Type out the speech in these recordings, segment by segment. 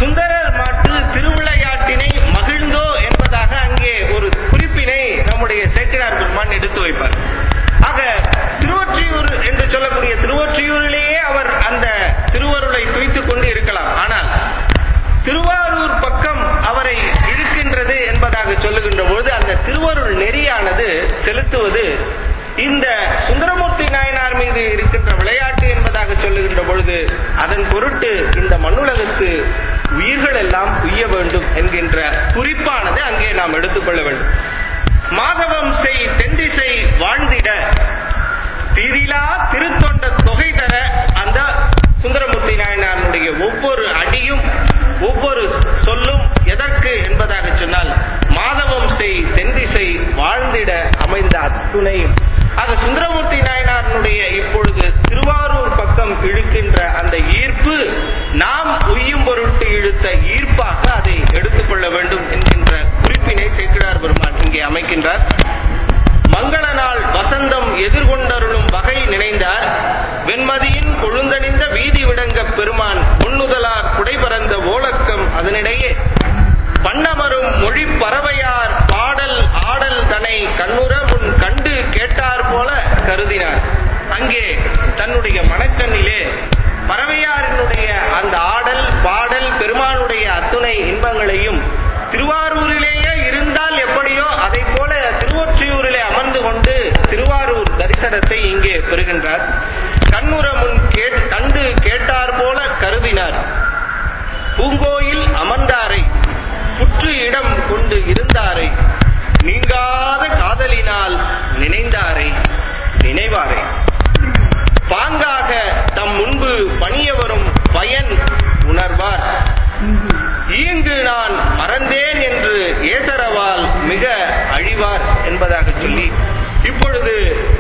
சுந்தரர் மாட்டு திருவிளையாட்டினை மகிழ்ந்தோ என்பதாக அங்கே ஒரு குறிப்பினை நம்முடைய சேக்கிழார் பெருமான் எடுத்து வைப்பார். ஆக திருவொற்றியூர் என்று சொல்லக்கூடிய திருவொற்றியூரிலேயே அவர் அந்த திருவருளை துய்த்துக் கொண்டு இருக்கலாம். ஆனால் திருவாரூர் பக்கம் அவரை இழுக்கின்றது என்பதாக சொல்லுகின்ற பொழுது அந்த திருவருள் நெறியானது செலுத்துவது இந்த சுந்தரமூர்த்தி நாயனார் மீது இருக்கின்ற விளையாட்டு என்பதாக சொல்லுகின்ற பொழுது அதன் பொருட்டு இந்த மண்ணுலகத்து உயிர்கள் எல்லாம் உய்ய வேண்டும் என்கின்ற குறிப்பானது அங்கே நாம் எடுத்துக்கொள்ள வேண்டும். மாதவம் செய் தென்திசை வாழ்ந்திட திரிலா திருத்தொண்ட தொகை தர அந்த சுந்தரமூர்த்தி நாயனாருடைய ஒவ்வொரு அடியும் ஒவ்வொரு சொல்லும் எதற்கு என்பதாக சொன்னால் மாதவம் செய் தென்திசை வாழ்ந்திட அமைந்த அத்துணையும். ஆக சுந்தரமூர்த்தி நாயனாருடைய இப்பொழுது திருவாரூர் பக்கம் இழுக்கின்ற அந்த ஈர்ப்பு நாம் உய்யும் பொருட்டு இழுத்த ஈர்ப்பாக அதை எடுத்துக்கொள்ள வேண்டும் என்கின்ற குறிப்பினை சேக்கிழார் பெருமான் இங்கே அமைக்கின்றார். மங்கள நாள் வசந்தம் எதிர்கொண்டருளும் வகை நினைந்தார் வெண்மதியின் கொழுந்தணிந்த வீதி விடங்க பெருமான் முன்னுதலார் குடைபரந்த ஓலக்கம் அதனிடையே பண்ணமரும் மொழி பறவையார் பாடல் ஆடல் தனை கண்ணுற முன் கண்டு கேட்டார் போல கருதினார். அங்கே தன்னுடைய மனக்கண்ணிலே பறவையாரினுடைய அந்த ஆடல் பாடல் பெருமானுடைய அத்துணை இன்பங்களையும் திருவாரூரிலேயே இருந்தால் எப்படியோ அதை போல திருவொற்றியூரிலே அமர்ந்து கொண்டு திருவாரூர் தரிசனத்தை இங்கே பெறுகின்றார். கண்ணுற முன் கண்டு கேட்டார் போல கருதினார். பூங்கோயில் அமர்ந்தாரை புற்று இடம் கொண்டு இருந்தாரை நீங்காத காதலினால் நினைந்தாரை நினைவாரை பாங்காக தம் முன்பு பணிய வரும் பயன் உணர்வார். ஈங்கு நான் மறந்தேன் என்று ஏசரவால் மிக அழிவார் என்பதாக சொல்லி இப்பொழுது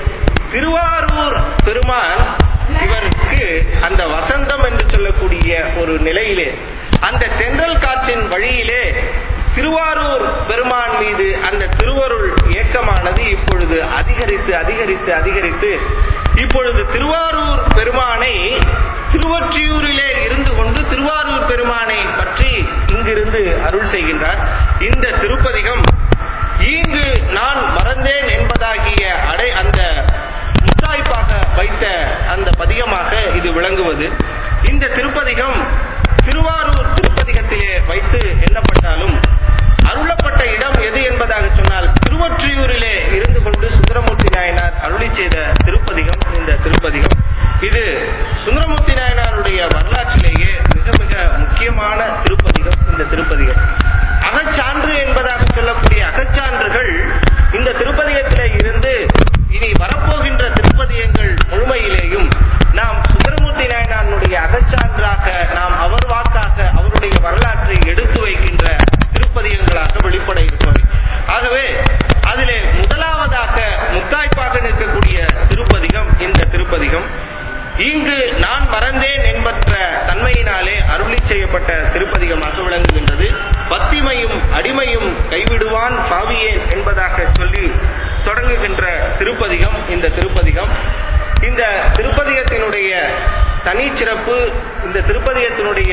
திருவாரூர் பெருமான் இவருக்கு அந்த வசந்தம் என்று சொல்லக்கூடிய ஒரு நிலையிலே அந்த தென்றல் காற்றின் வழியிலே திருவாரூர் பெருமான் மீது அந்த திருவருள் இயக்கமானது இப்பொழுது அதிகரித்து அதிகரித்து அதிகரித்து இப்பொழுது திருவாரூர் பெருமானை திருவொற்றியூரிலே இருந்து கொண்டு திருவாரூர் பெருமானை பற்றி இங்கிருந்து அருள் செய்கின்றார். இந்த திருப்பதிகம் ஈங்கு நான் மறந்தேன் என்பதாகிய அந்த முத்தாய்ப்பாக வைத்த அந்த பதிகமாக இது விளங்குவது. இந்த திருப்பதிகம் திருவாரூர் திருப்பதிகத்திலே வைத்து எண்ணப்பட்டாலும் அருளப்பட்ட இடம் எது என்பதாக சொன்னால் திருவொற்றியூரிலே இருந்து கொண்டு சுந்தரமூர்த்தி நாயனார் அருளி செய்த திருப்பதிகம் இந்த திருப்பதிகம். இது சுந்தரமூர்த்தி நாயனாருடைய வரலாற்றிலேயே மிக மிக முக்கியமான திருப்பதிகம் இந்த திருப்பதிகம். அகச்சான்று என்பதாக சொல்லக்கூடிய அகச்சான்றுகள் இந்த திருப்பதிகத்திலே இருந்து இனி வரப்போகின்ற திருப்பதிகங்கள் முழுமையிலேயும் நாம் சுந்தரமூர்த்தி நாயனாருடைய அகச்சான்றாக நாம் அவர் வாக்காக அவருடைய வரலாற்றை எடுத்து வைக்கின்ற திருப்பதிகங்களாக வெளிப்பட இருப்பவை. ஆகவே அதிலே முதலாவதாக முத்தாய்ப்பாக நிற்கக்கூடிய திருப்பதிகம் இந்த திருப்பதிகம். இங்கு நான் மறந்தேன் என்பற்ற தன்மையினாலே அருளி செய்யப்பட்ட திருப்பதிகமாக விளங்குகின்றது. பத்திமையும் அடிமையும் கைவிடுவான் பாவியேன் என்பதாக சொல்லி தொடங்குகின்ற திருப்பதிகம் இந்த திருப்பதிகம். இந்த திருப்பதிகத்தினுடைய தனிச்சிறப்பு, இந்த திருப்பதிகத்தினுடைய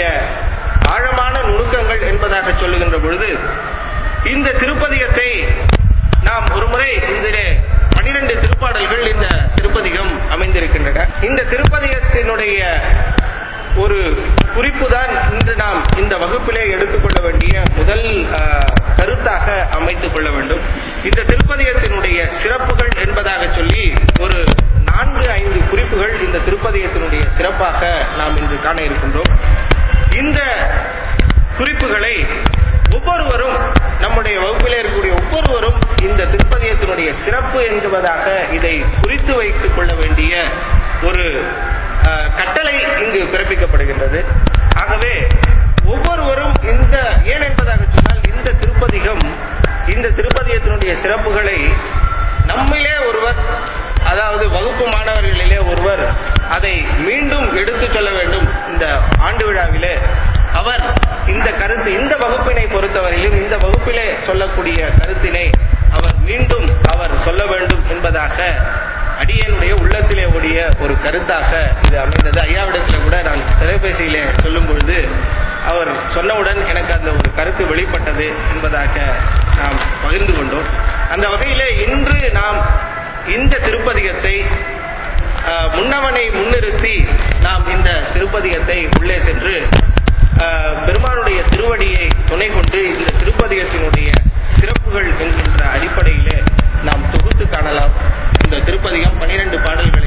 ஆழமான நுணுக்கங்கள் என்பதாக சொல்லுகின்ற பொழுது இந்த திருப்பதிகத்தை நாம் ஒருமுறை இதிலே 12 திருப்பாடல்கள் இந்த திருப்பதிகம் அமைந்திருக்கின்றன. இந்த திருப்பதிகத்தினுடைய ஒரு குறிப்பு தான் இன்று நாம் இந்த வகுப்பிலே எடுத்துக்கொள்ள வேண்டிய முதல் கருத்தாக அமைத்துக் கொள்ள வேண்டும். இந்த திருப்பதிகத்தினுடைய சிறப்புகள் என்பதாக சொல்லி ஒரு 4-5 குறிப்புகள் இந்த திருப்பதிகத்தினுடைய சிறப்பாக நாம் இன்று காண இருக்கின்றோம். இந்த குறிப்புகளை ஒவ்வொருவரும் நம்முடைய வகுப்பிலே இருக்கக்கூடிய ஒவ்வொருவரும் இந்த திருப்பதிகத்தினுடைய சிறப்பு என்பதாக இதை குறித்து வைத்துக் கொள்ள வேண்டிய ஒரு கட்டளை இங்கு பிறப்பிக்கப்படுகின்றது. ஆகவே ஒவ்வொருவரும் இந்த ஏன் என்பதாக சொன்னால் இந்த திருப்பதிகத்தினுடைய சிறப்புகளை நம்மிலே ஒருவர், அதாவது வகுப்பு மாணவர்களிலே ஒருவர் அதை மீண்டும் எடுத்துச் சொல்ல வேண்டும். இந்த ஆண்டு விழாவிலே அவர் இந்த கருத்து, இந்த வகுப்பினை பொறுத்தவரையிலும் இந்த வகுப்பிலே சொல்லக்கூடிய கருத்தினை அவர் மீண்டும் அவர் சொல்ல வேண்டும் என்பதாக அடியனுடைய உள்ளத்திலே ஓடிய ஒரு கருத்தாக இது அமைந்தது. ஐயாவிடத்தில் கூட நான் தொலைபேசியிலே சொல்லும் பொழுது அவர் சொன்னவுடன் எனக்கு அந்த ஒரு கருத்து வெளிப்பட்டது என்பதாக நாம் பகிர்ந்து கொண்டோம். அந்த வகையிலே இன்று நாம் இந்த திருப்பதிகத்தை முன்னவனை முன்னிறுத்தி நாம் இந்த திருப்பதிகத்தை உள்ளே சென்று பெருமானுடைய திருவடியை துணை கொண்டு இந்த திருப்பதிகத்தினுடைய சிறப்புகள் என்கின்ற அடிப்படையிலே நாம் தொகுத்து காணலாம். இந்த திருப்பதிகம் 12 பாடல்களையும்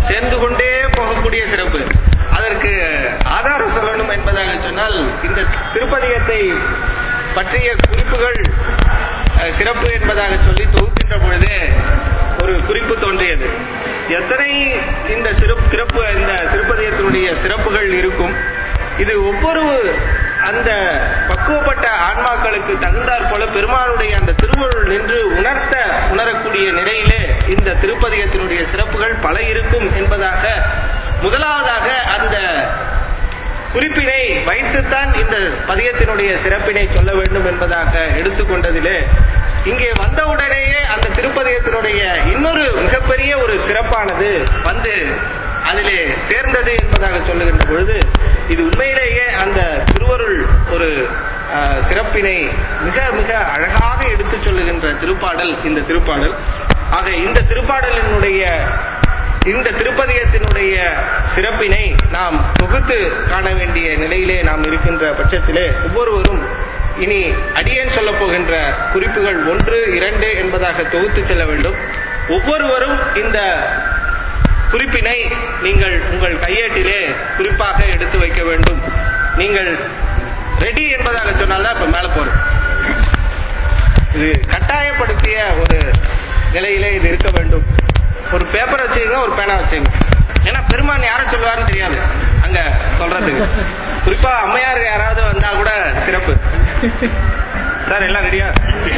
சேர்ந்து கொண்டே போகக்கூடிய சிறப்பு. அதற்கு ஆதாரம் சொல்லணும் என்பதாக சொன்னால், இந்த திருப்பதிகத்தை பற்றிய குறிப்புகள் சிறப்பு என்பதாக சொல்லி தொகுக்கின்ற பொழுதே ஒரு குறிப்பு தோன்றியது. எத்தனை இந்த திருப்பதிகத்தினுடைய சிறப்புகள் இருக்கும். இது ஒவ்வொரு அந்த பக்குவப்பட்ட ஆன்மாக்களுக்கு தகுந்தாற் போல பெருமாளுடைய அந்த திருவருள் நின்று உணரக்கூடிய நிலையிலே இந்த திருப்பதிகத்தினுடைய சிறப்புகள் பல இருக்கும் என்பதாக முதலாவதாக அந்த குறிப்பினை வைத்துத்தான் இந்த பதிகத்தினுடைய சிறப்பினை சொல்ல வேண்டும் என்பதாக எடுத்துக்கொண்டதிலே, இங்கே வந்தவுடனேயே அந்த திருப்பதிகத்தினுடைய இன்னொரு மிகப்பெரிய ஒரு சிறப்பானது வந்து அதிலே சேர்ந்தது என்பதாக சொல்லுகின்ற பொழுது, இது உண்மையிலேயே அந்த திருவருள் ஒரு சிறப்பினை மிக மிக அழகாக எடுத்துச் சொல்லுகின்ற திருப்பாடல் இந்த திருப்பாடல். ஆக இந்த திருப்பாடலினுடைய இந்த திருப்பதிகத்தினுடைய சிறப்பினை நாம் தொகுத்து காண வேண்டிய நிலையிலே நாம் இருக்கின்ற பட்சத்திலே ஒவ்வொருவரும் இனி அடியேன் சொல்ல போகின்ற குறிப்புகள் 1, 2 என்பதாக தொகுத்து செல்ல வேண்டும். ஒவ்வொருவரும் இந்த குறிப்பினை நீங்கள் உங்கள் கையேட்டிலே குறிப்பாக எடுத்து வைக்க வேண்டும். நீங்கள் ரெடி என்பதாக சொன்னால்தான் இப்ப மேல போறோம். இது கட்டாயப்படுத்திய ஒரு நிலையிலே இது இருக்க வேண்டும். ஒரு பேப்பர் வச்சுங்க, ஒரு பேனா வச்சுங்க. ஏன்னா பெருமான் யார சொல்லுவாருன்னு தெரியாது அங்க சொல்றதுக்கு. குறிப்பா அம்மையார் யாராவது வந்தா கூட சிறப்பு. சார் எல்லாம் ரெடியா?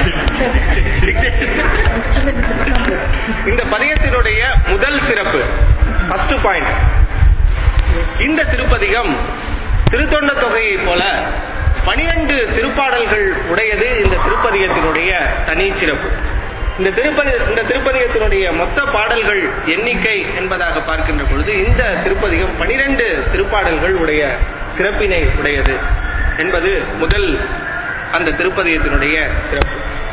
இந்த பதிகத்தினுடைய முதல் சிறப்பு, ஃபர்ஸ்ட் பாயிண்ட், இந்த திருப்பதிகம் திருத்தொண்ட தொகையை போல 12 திருப்பாடல்கள் உடையது இந்த திருப்பதிகத்தினுடைய தனி சிறப்பு. இந்த திருப்பதிகத்தினுடைய மொத்த பாடல்கள் எண்ணிக்கை என்பதாக பார்க்கின்ற பொழுது இந்த திருப்பதிகம் 12 திருப்பாடல்கள் உடைய சிறப்பினை உடையது என்பது முதல் அந்த திருப்பதிகத்தினுடைய சிறப்பு.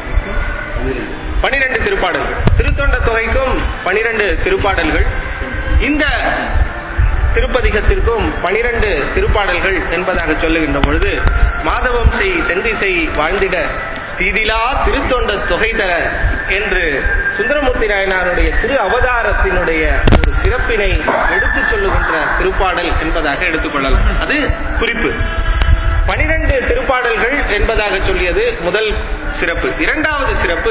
12 திருப்பாடல்கள், திருத்தொண்ட தொகைக்கும் 12 திருப்பாடல்கள், இந்த திருப்பதிகத்திற்கும் 12 திருப்பாடல்கள் என்பதாக சொல்லுகின்ற பொழுது, மாதவம் செய் தென்திசை வாழ்ந்திட தீதிலா திருத்தொண்ட தொகை தர என்று சுந்தரமூர்த்தி நாயனாருடைய திரு அவதாரத்தினுடைய ஒரு சிறப்பினை எடுத்துச் சொல்லுகின்ற திருப்பாடல் என்பதாக எடுத்துக்கொள்ளலாம். அது குறிப்பு. 12 திருப்பாடல்கள் என்பதாக சொல்லியது முதல் சிறப்பு. இரண்டாவது சிறப்பு,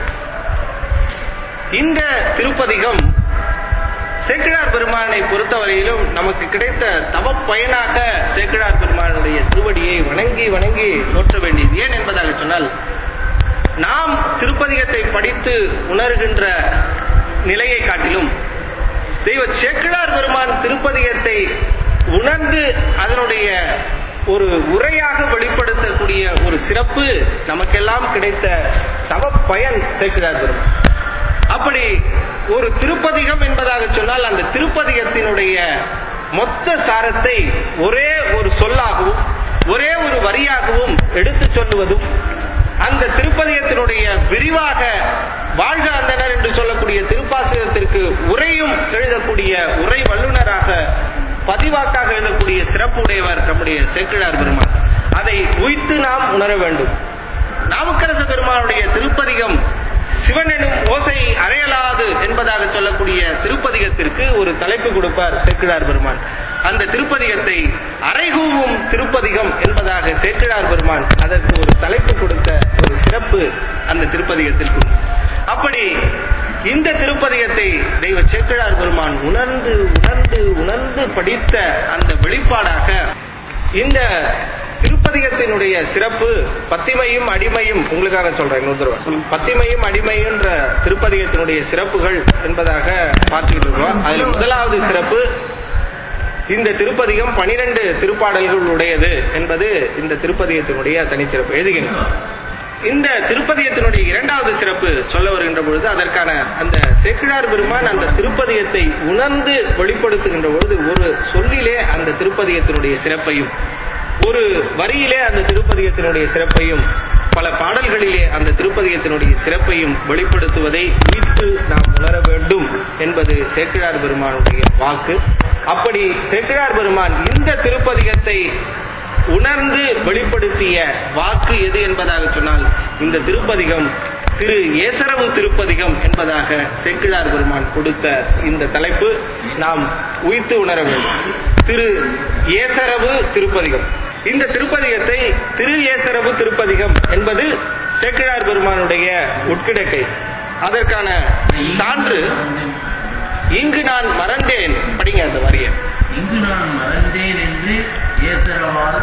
இந்த திருப்பதிகம் சேக்கிழார் பெருமானை பொறுத்தவரையிலும் நமக்கு கிடைத்த தவ பயனாக சேக்கிழார் பெருமானுடைய திருவடியை வணங்கி வணங்கி போற்ற வேண்டியது. ஏன் என்பதாக சொன்னால், நாம் திருப்பதிகத்தை படித்து உணர்கின்ற நிலையை காட்டிலும் தெய்வ சேக்கிழார் பெருமான் திருப்பதிகத்தை உணர்ந்து அதனுடைய ஒரு உரையாக வெளிப்படுத்தக்கூடிய ஒரு சிறப்பு நமக்கெல்லாம் கிடைத்த தவ பயன் சேக்கிழார் பெருமான். அப்படி ஒரு திருப்பதிகம் என்பதாக சொன்னால் அந்த திருப்பதிகத்தினுடைய மொத்த சாரத்தை ஒரே ஒரு சொல்லாகவும் ஒரே ஒரு வரியாகவும் எடுத்துச் சொல்லுவதும், அந்த திருப்பதிகத்தினுடைய விரிவாக வாழ்க அந்தனர் என்று சொல்லக்கூடிய திருப்பாசகத்திற்கு உரையும் எழுதக்கூடிய உரை வல்லுநராக பதிவாக்காக எழுதக்கூடிய சிறப்புடையவர் நம்முடைய சேக்கிழார் பெருமான். அதை உய்த்து நாம் உணர வேண்டும். நாவுக்கரச பெருமானுடைய திருப்பதிகம் சிவன் எனும் ஓசை அறையலாது என்பதாக சொல்லக்கூடிய திருப்பதிகத்திற்கு ஒரு தலைப்பு கொடுப்பார் சேக்கிழார் பெருமான். அந்த திருப்பதிகத்தை அறைகூவும் திருப்பதிகம் என்பதாக சேக்கிழார் பெருமான் அதற்கு ஒரு தலைப்பு கொடுத்த ஒரு சிறப்பு அந்த திருப்பதிகத்திற்கு. அப்படி இந்த திருப்பதிகத்தை தெய்வ சேக்கிழார் பெருமான் உணர்ந்து உணர்ந்து உணர்ந்து படித்த அந்த வெளிப்பாடாக இந்த திருப்பதிகத்தினுடைய சிறப்பு பத்திமையும் அடிமையும். உங்களுக்காக சொல்றேன் இன்னொரு தடவை. பத்திமையும் அடிமைன்ற திருப்பதிகத்தினுடைய சிறப்புகள் என்பதாக பார்த்துக்கிட்டு இருக்கோம். அதுல முதலாவது சிறப்பு, இந்த திருப்பதிகம் 12 திருப்பாடல்கள் உடையது என்பது இந்த திருப்பதிகத்தினுடைய தனிச்சிறப்பு. எழுதுகிறேன். இந்த திருப்பதிகத்தினுடைய இரண்டாவது சிறப்பு சொல்ல வருகின்ற பொழுது, அதற்கான அந்த சேக்கிழார் பெருமான் அந்த திருப்பதிகத்தை உணர்ந்து வெளிப்படுத்துகின்ற பொழுது ஒரு சொல்லிலே அந்த திருப்பதிகத்தினுடைய சிறப்பையும், ஒரு வரியிலே அந்த திருப்பதிகத்தினுடைய சிறப்பையும், பல பாடல்களிலே அந்த திருப்பதிகத்தினுடைய சிறப்பையும் வெளிப்படுத்துவதை உய்த்து நாம் உணர வேண்டும் என்பது சேக்கிழார் பெருமானுடைய வாக்கு. அப்படி சேக்கிழார் பெருமான் இந்த திருப்பதிகத்தை உணர்ந்து வெளிப்படுத்திய வாக்கு எது என்பதாக சொன்னால், இந்த திருப்பதிகம் திரு ஏசரவு திருப்பதிகம் என்பதாக சேக்கிழார் பெருமான் கொடுத்த இந்த தலைப்பு நாம் உய்த்து உணர வேண்டும். திரு ஏசரவு திருப்பதிகம். இந்த திருப்பதிகத்தை திரு ஏசரவு திருப்பதிகம் என்பது சேக்கிழார் பெருமானுடைய உட்கிடக்கை. அதற்கான சான்று இங்கு நான் மறந்தேன். படிங்க அந்த வரிய. இங்கு நான் மறந்தேன் என்று ஏசரவால்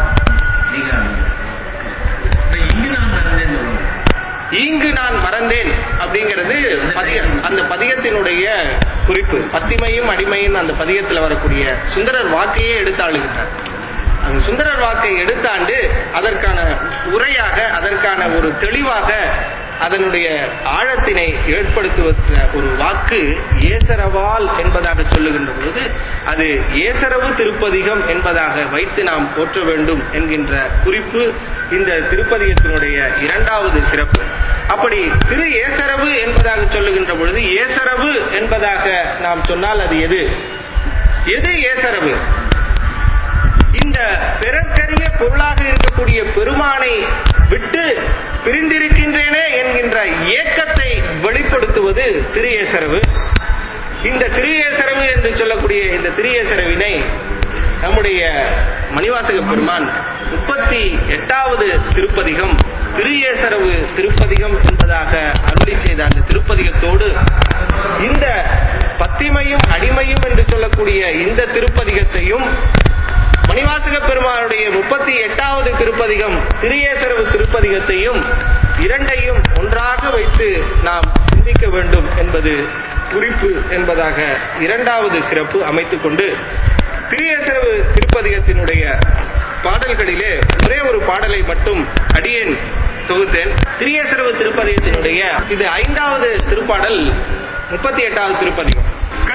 இங்கு நான் மறந்தேன். இங்கு நான் மறந்தேன் அப்படிங்கிறது அந்த பதிகத்தினுடைய குறிப்பு. பத்திமையும் அடிமையும் அந்த பதிகத்தில் வரக்கூடிய சுந்தரர் வாக்கையே எடுத்தாளுகின்றார். அந்த சுந்தரர் வாக்கை எடுத்தாண்டு அதற்கான உரையாக, அதற்கான ஒரு தெளிவாக அதனுடைய ஆழத்தினை ஏற்படுத்துவற்ற ஒரு வாக்கு ஏசரவால் என்பதாக சொல்லுகின்ற பொழுது அது ஏசரவு திருப்பதிகம் என்பதாக வைத்து நாம் போற்ற வேண்டும் என்கின்ற குறிப்பு இந்த திருப்பதிகத்தினுடைய இரண்டாவது சிறப்பு. அப்படி திரு ஏசரவு என்பதாக சொல்லுகின்ற பொழுது ஏசரவு என்பதாக நாம் சொன்னால் அது எது ஏசரவு? இந்த பிறர்க்கரிய பொருளாக இருக்கக்கூடிய பெருமானை விட்டு பிரிந்திருக்கின்றேனே என்கின்ற ஏக்கத்தை வெளிப்படுத்துவது திரு ஏசரவு. இந்த திரு ஏசரவு என்று சொல்லக்கூடிய இந்த திரு ஏசரவினை நம்முடைய மணிவாசக பெருமான் 38வது திருப்பதிகம் திரு ஏசரவு திருப்பதிகம் என்பதாக அருளி செய்த அந்த திருப்பதிகத்தோடு இந்த பத்திமையும் அடிமையும் என்று சொல்லக்கூடிய இந்த திருப்பதிகத்தையும் மணிவாசக பெருமானுடைய 38வது திருப்பதிகம் திரு ஏசரவு திருப்பதிகத்தையும் இரண்டையும் ஒன்றாக வைத்து நாம் சிந்திக்க வேண்டும் என்பது குறிப்பு என்பதாக இரண்டாவது சிறப்பு அமைத்துக் கொண்டு திரு ஏசரவு திருப்பதிகத்தினுடைய பாடல்களிலே ஒரே ஒரு பாடலை மட்டும் அடியேன் தொகுத்தேன். திரு ஏசரவு திருப்பதிகத்தினுடைய இது 5வது திருப்பாடல் 38வது திருப்பதிகம்.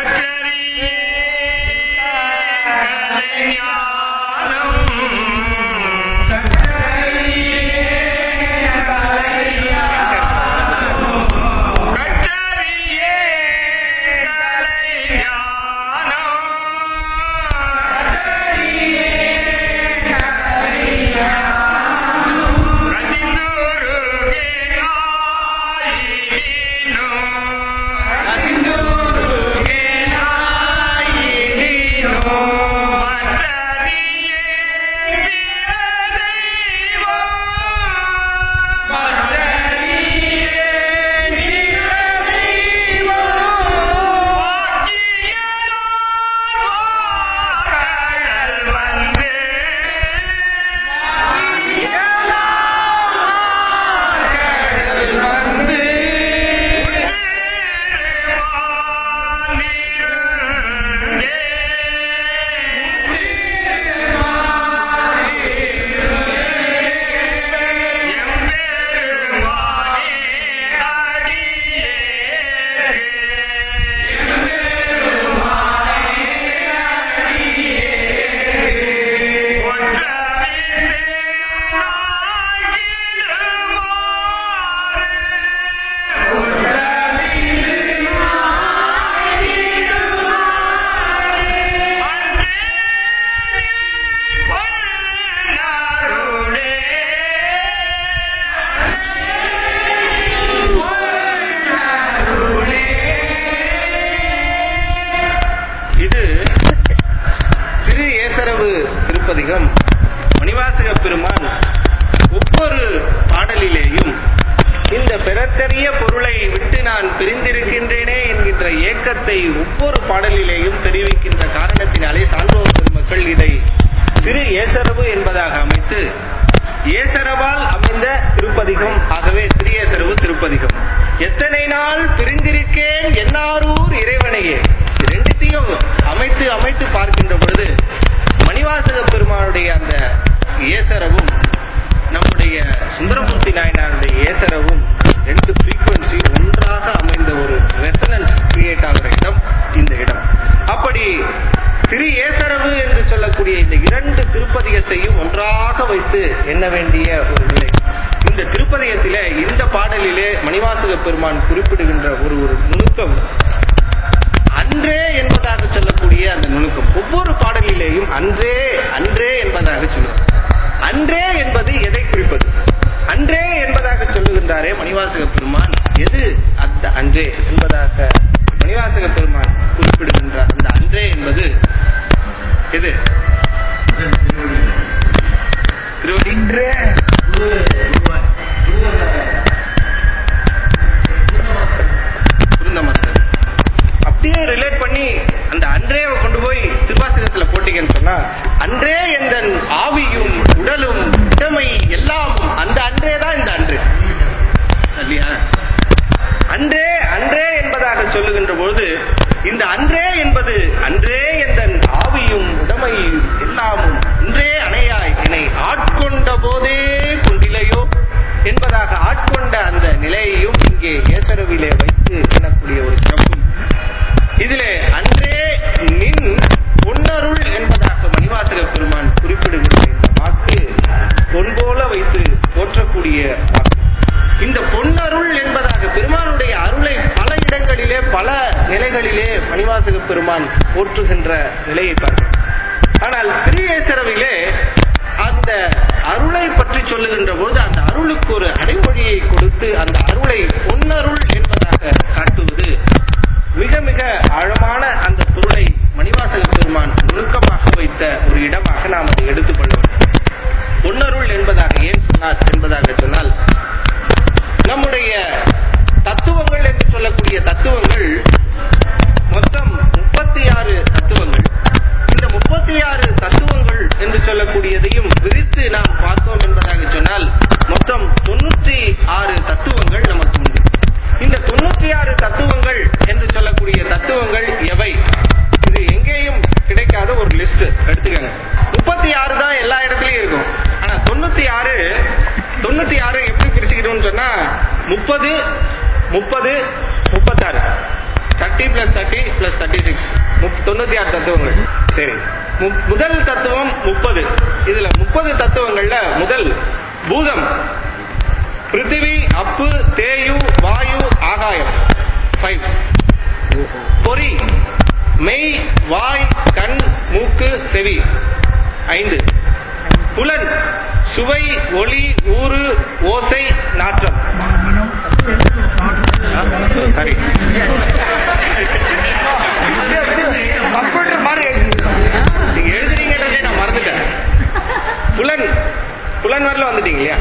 மணிவாசக பெருமான் ஒவ்வொரு பாடலிலேயும் இந்த பிறர்க்கரிய பொருளை விட்டு நான் பிரிந்திருக்கின்றேனே என்கின்ற ஏக்கத்தை ஒவ்வொரு பாடலிலேயும் தெரிவிக்கின்ற காரணத்தினாலே சான்றோர் பெருமக்கள் இதை திரு ஏசரவு என்பதாக அமைத்து ஏசரவால் அமைந்த திருப்பதிகம். ஆகவே திரு ஏசரவு திருப்பதிகம். எத்தனை நாள் பிரிந்திருக்கேன் என்னாரூர் இறைவனையே, ரெண்டுத்தையும் அமைத்து அமைத்து பார்க்கின்ற பொழுது மணிவாசக பெருமானுடைய அந்த ஏசரவும் நம்முடைய சுந்தரமூர்த்தி நாயனாருடைய ஏசரவும் ரெண்டு ஃப்ரீக்வன்சி ஒன்றாக அமைந்த ஒரு ரெசனன்ஸ் கிரியேட் ஆகிற இடம் இந்த இடம். அப்படி திரு ஏசரவு என்று சொல்லக்கூடிய இந்த இரண்டு திருப்பதிகத்தையும் ஒன்றாக வைத்து எண்ண வேண்டிய ஒரு நிலை. இந்த திருப்பதிகத்திலே இந்த பாடலிலே மணிவாசக பெருமான் குறிப்பிடுகின்ற ஒரு நுணுக்கம் அன்றே என்பதாக சொல்லக்கூடிய அந்த நுணுக்கம். ஒவ்வொரு பாடலிலேயும் அன்றே அன்றே என்பதாக சொல்லுவார். அன்றே என்பது எதை குறிப்பது? அன்றே என்பதாக சொல்லுகின்றாரே மணிவாசக பெருமான், என்ற நிலையை பார்க்கிறோம். ஆனால் திரியேசரவிலே அந்த அருளை பற்றி சொல்லுகின்ற போது அந்த அருளுக்கு ஒரு அடைமொழியை கொடுத்து அந்த அருளை பொன்னருள் என்பதாக காட்டுவது மிக மிக ஆழமான அந்த பொருளை மணிவாசக பெருமான் நுணுக்கமாக வைத்த ஒரு இடமாக நாம் அதை எடுத்துக்கொள்ள வேண்டும். பொன்னருள் என்பதாக ஏன் சொன்னார் என்பதாக சொன்னால், நம்முடைய தத்துவங்கள் என்று சொல்லக்கூடிய தத்துவங்கள் மொத்தம் 36 தத்துவங்கள். இந்த 36 தத்துவங்கள் என்று சொல்லக்கூடியதையும் விரித்து நாம் பார்த்தோம் என்பதாக சொன்னால் மொத்தம் 96 தத்துவங்கள் நமக்கு உண்டு. இந்த 96 தத்துவங்கள் என்று சொல்லக்கூடிய தத்துவங்கள் எவை? இது எங்கேயும் கிடைக்காத ஒரு லிஸ்ட் எடுத்துக்கங்க. 36 தான் எல்லா இடத்துலயும் இருக்கும். ஆனா 96 எப்படி பிரிச்சுக்கணும்னு சொன்னா 30 36 30 + 30 + 36 96 தத்துவங்கள். சரி, முதல் தத்துவம் 30. இதுல 30 தத்துவங்கள்ல முதல் பூதம் பிருத்திவி, அப்பு, தேயு, வாயு, ஆகாயம் 5. பொறி, மெய், வாய், கண், மூக்கு, செவி 5. புலன், சுவை, ஒளி, ஊறு, ஓசை, நாற்றம். சரி, நீங்க எழுதுறீங்கன்றதே நான் மறந்துட்டேன். புலன் வரல வந்துட்டீங்க இல்லையா?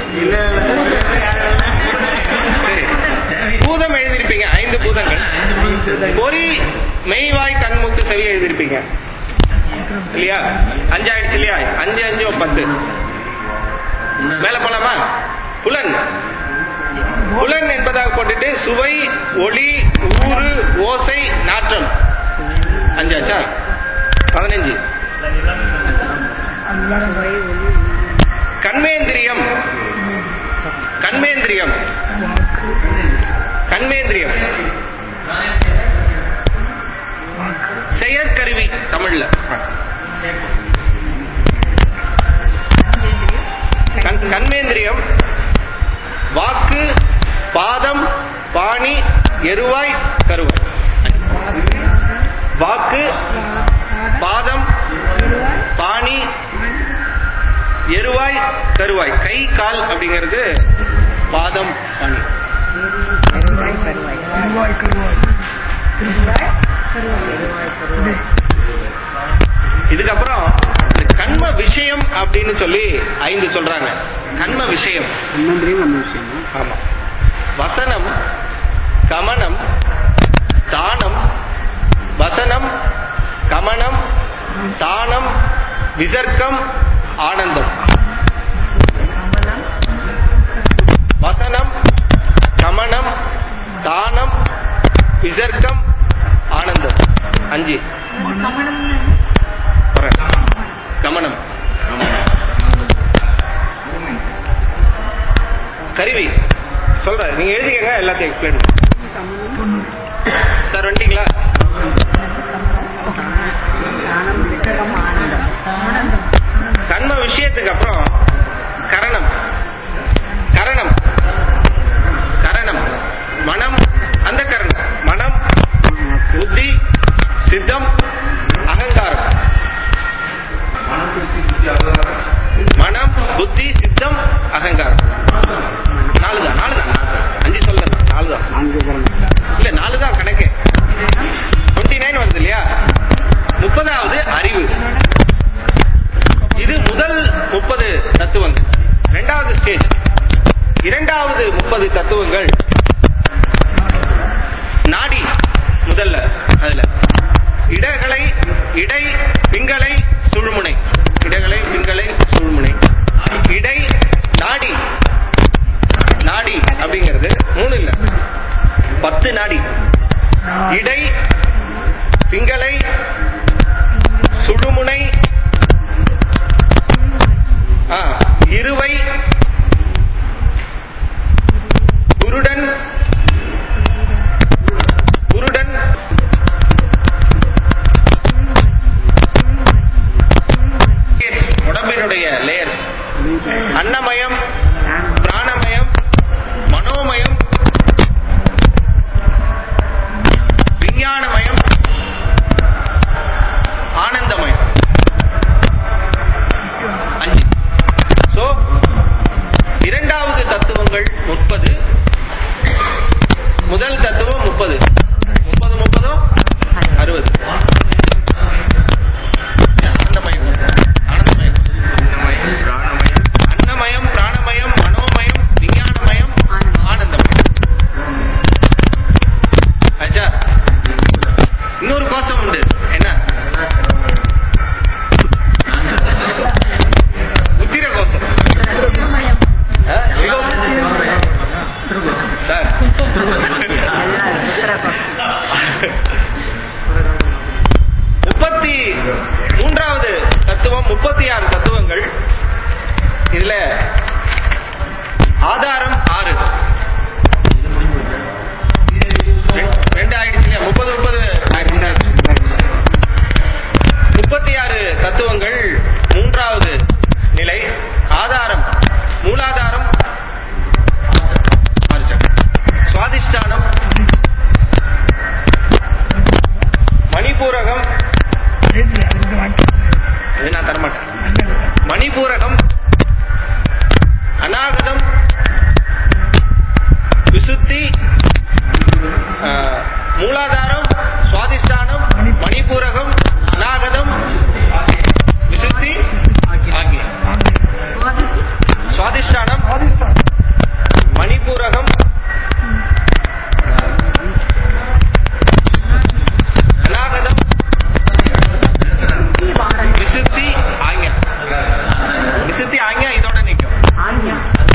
சரி, பூதம் எழுதிருப்பீங்க 5 பூதங்கள். பொறி, மெய்வாய், கண், மூக்கு, செவி எழுதிருப்பீங்க இல்லையா? 5 ஆயிடுச்சு இல்லையா? 5 5 10. மேல போலாமா? புலன் என்பதாக போட்டுட்டு சுவை, ஒளி, ஊறு, ஓசை, நாற்றம் 5 ஆச்சா? 15. கண்மேந்திரியம் செயற்கருவி தமிழ்ல. கண்மேந்திரியம், வாக்கு, பாதம், பாணி, எருவாய், கருவாய். வாக்கு, பாதம், பாணி, எருவாய், கருவாய். கை, கால் அப்படிங்கிறது பாதம், பாணி. இதுக்கப்புறம் கண்ம விஷயம் அப்படின்னு சொல்லி 5 சொல்றாங்க. கண்ம விஷயம். ஆமா. வசனம், கமனம், தானம், வசனம், கமனம், தானம், விசர்க்கம், ஆனந்தம். வசனம், கமனம், தானம், விசர்க்கம், ஆனந்தம் 5. கமனம் கருவி சொல்ற, நீங்க எழுதிக்கங்க, எல்லாத்தையும் எக்ஸ்பிளைன் சார். வந்துட்டீங்களா? கண்ம விஷயத்துக்கு அப்புறம் கரணம். மனம், அந்த கரணம். மனம், புத்தி, சித்தம், அகங்காரம். மனம், புத்தி, சித்தம், அகங்காரம். 4 தான். 5 சொல்ல 4 தான். இல்ல 4 தான் கணக்கு. 29 வருது இல்லையா? 30வது அறிவு. இது முதல் 30 தத்துவங்கள். 2வது ஸ்டேஜ். 2வது 30 தத்துவங்கள் நாடி. முதல்ல அதுல இடை, பிங்களை, சுழுமுனை. இடை, நாடி. நாடி அப்படிங்கிறது 3 இல்ல 10 நாடி. இடை, பிங்களை, சுழுமுனை, இருவை, குருடன், 36 தத்துவங்கள். இதுல ஆதாரம் 6. 2 ஆயிடுச்சு. 30 36 தத்துவங்கள் 3வது நிலை. ஆதாரம் மூலாதாரம், சுவாதிஷ்டானம், மணிபூரகம், நான் தரமாட்டேன், மணிபூரகம், அநாகதம், விசுத்தி, மூலாதாரம், சுவாதிஷ்டானம், மணிபூரகம், அநாகதம், விசுத்தி, ஆகிய சுவாதிஷ்டானம், மணிபூரகம், அநாகதம், விசுத்தி, ஆக்ஞா. விசுத்தி ஆக்ஞா இதோட நிற்கும். ஆக்ஞா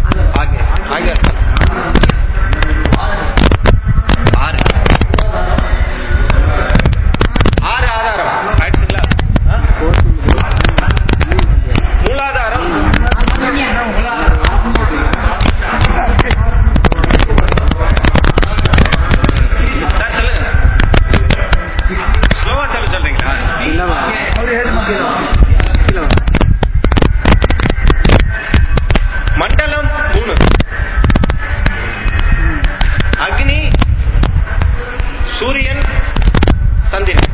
6 ஆதாரம் ஆயிடுச்சுங்களா? மூலாதாரம், சார் சொல்லுங்க, ஸ்லோவா சொல்றீங்களா? மண்டலம் 3, அக்னி, சூரியன், சந்திரன்.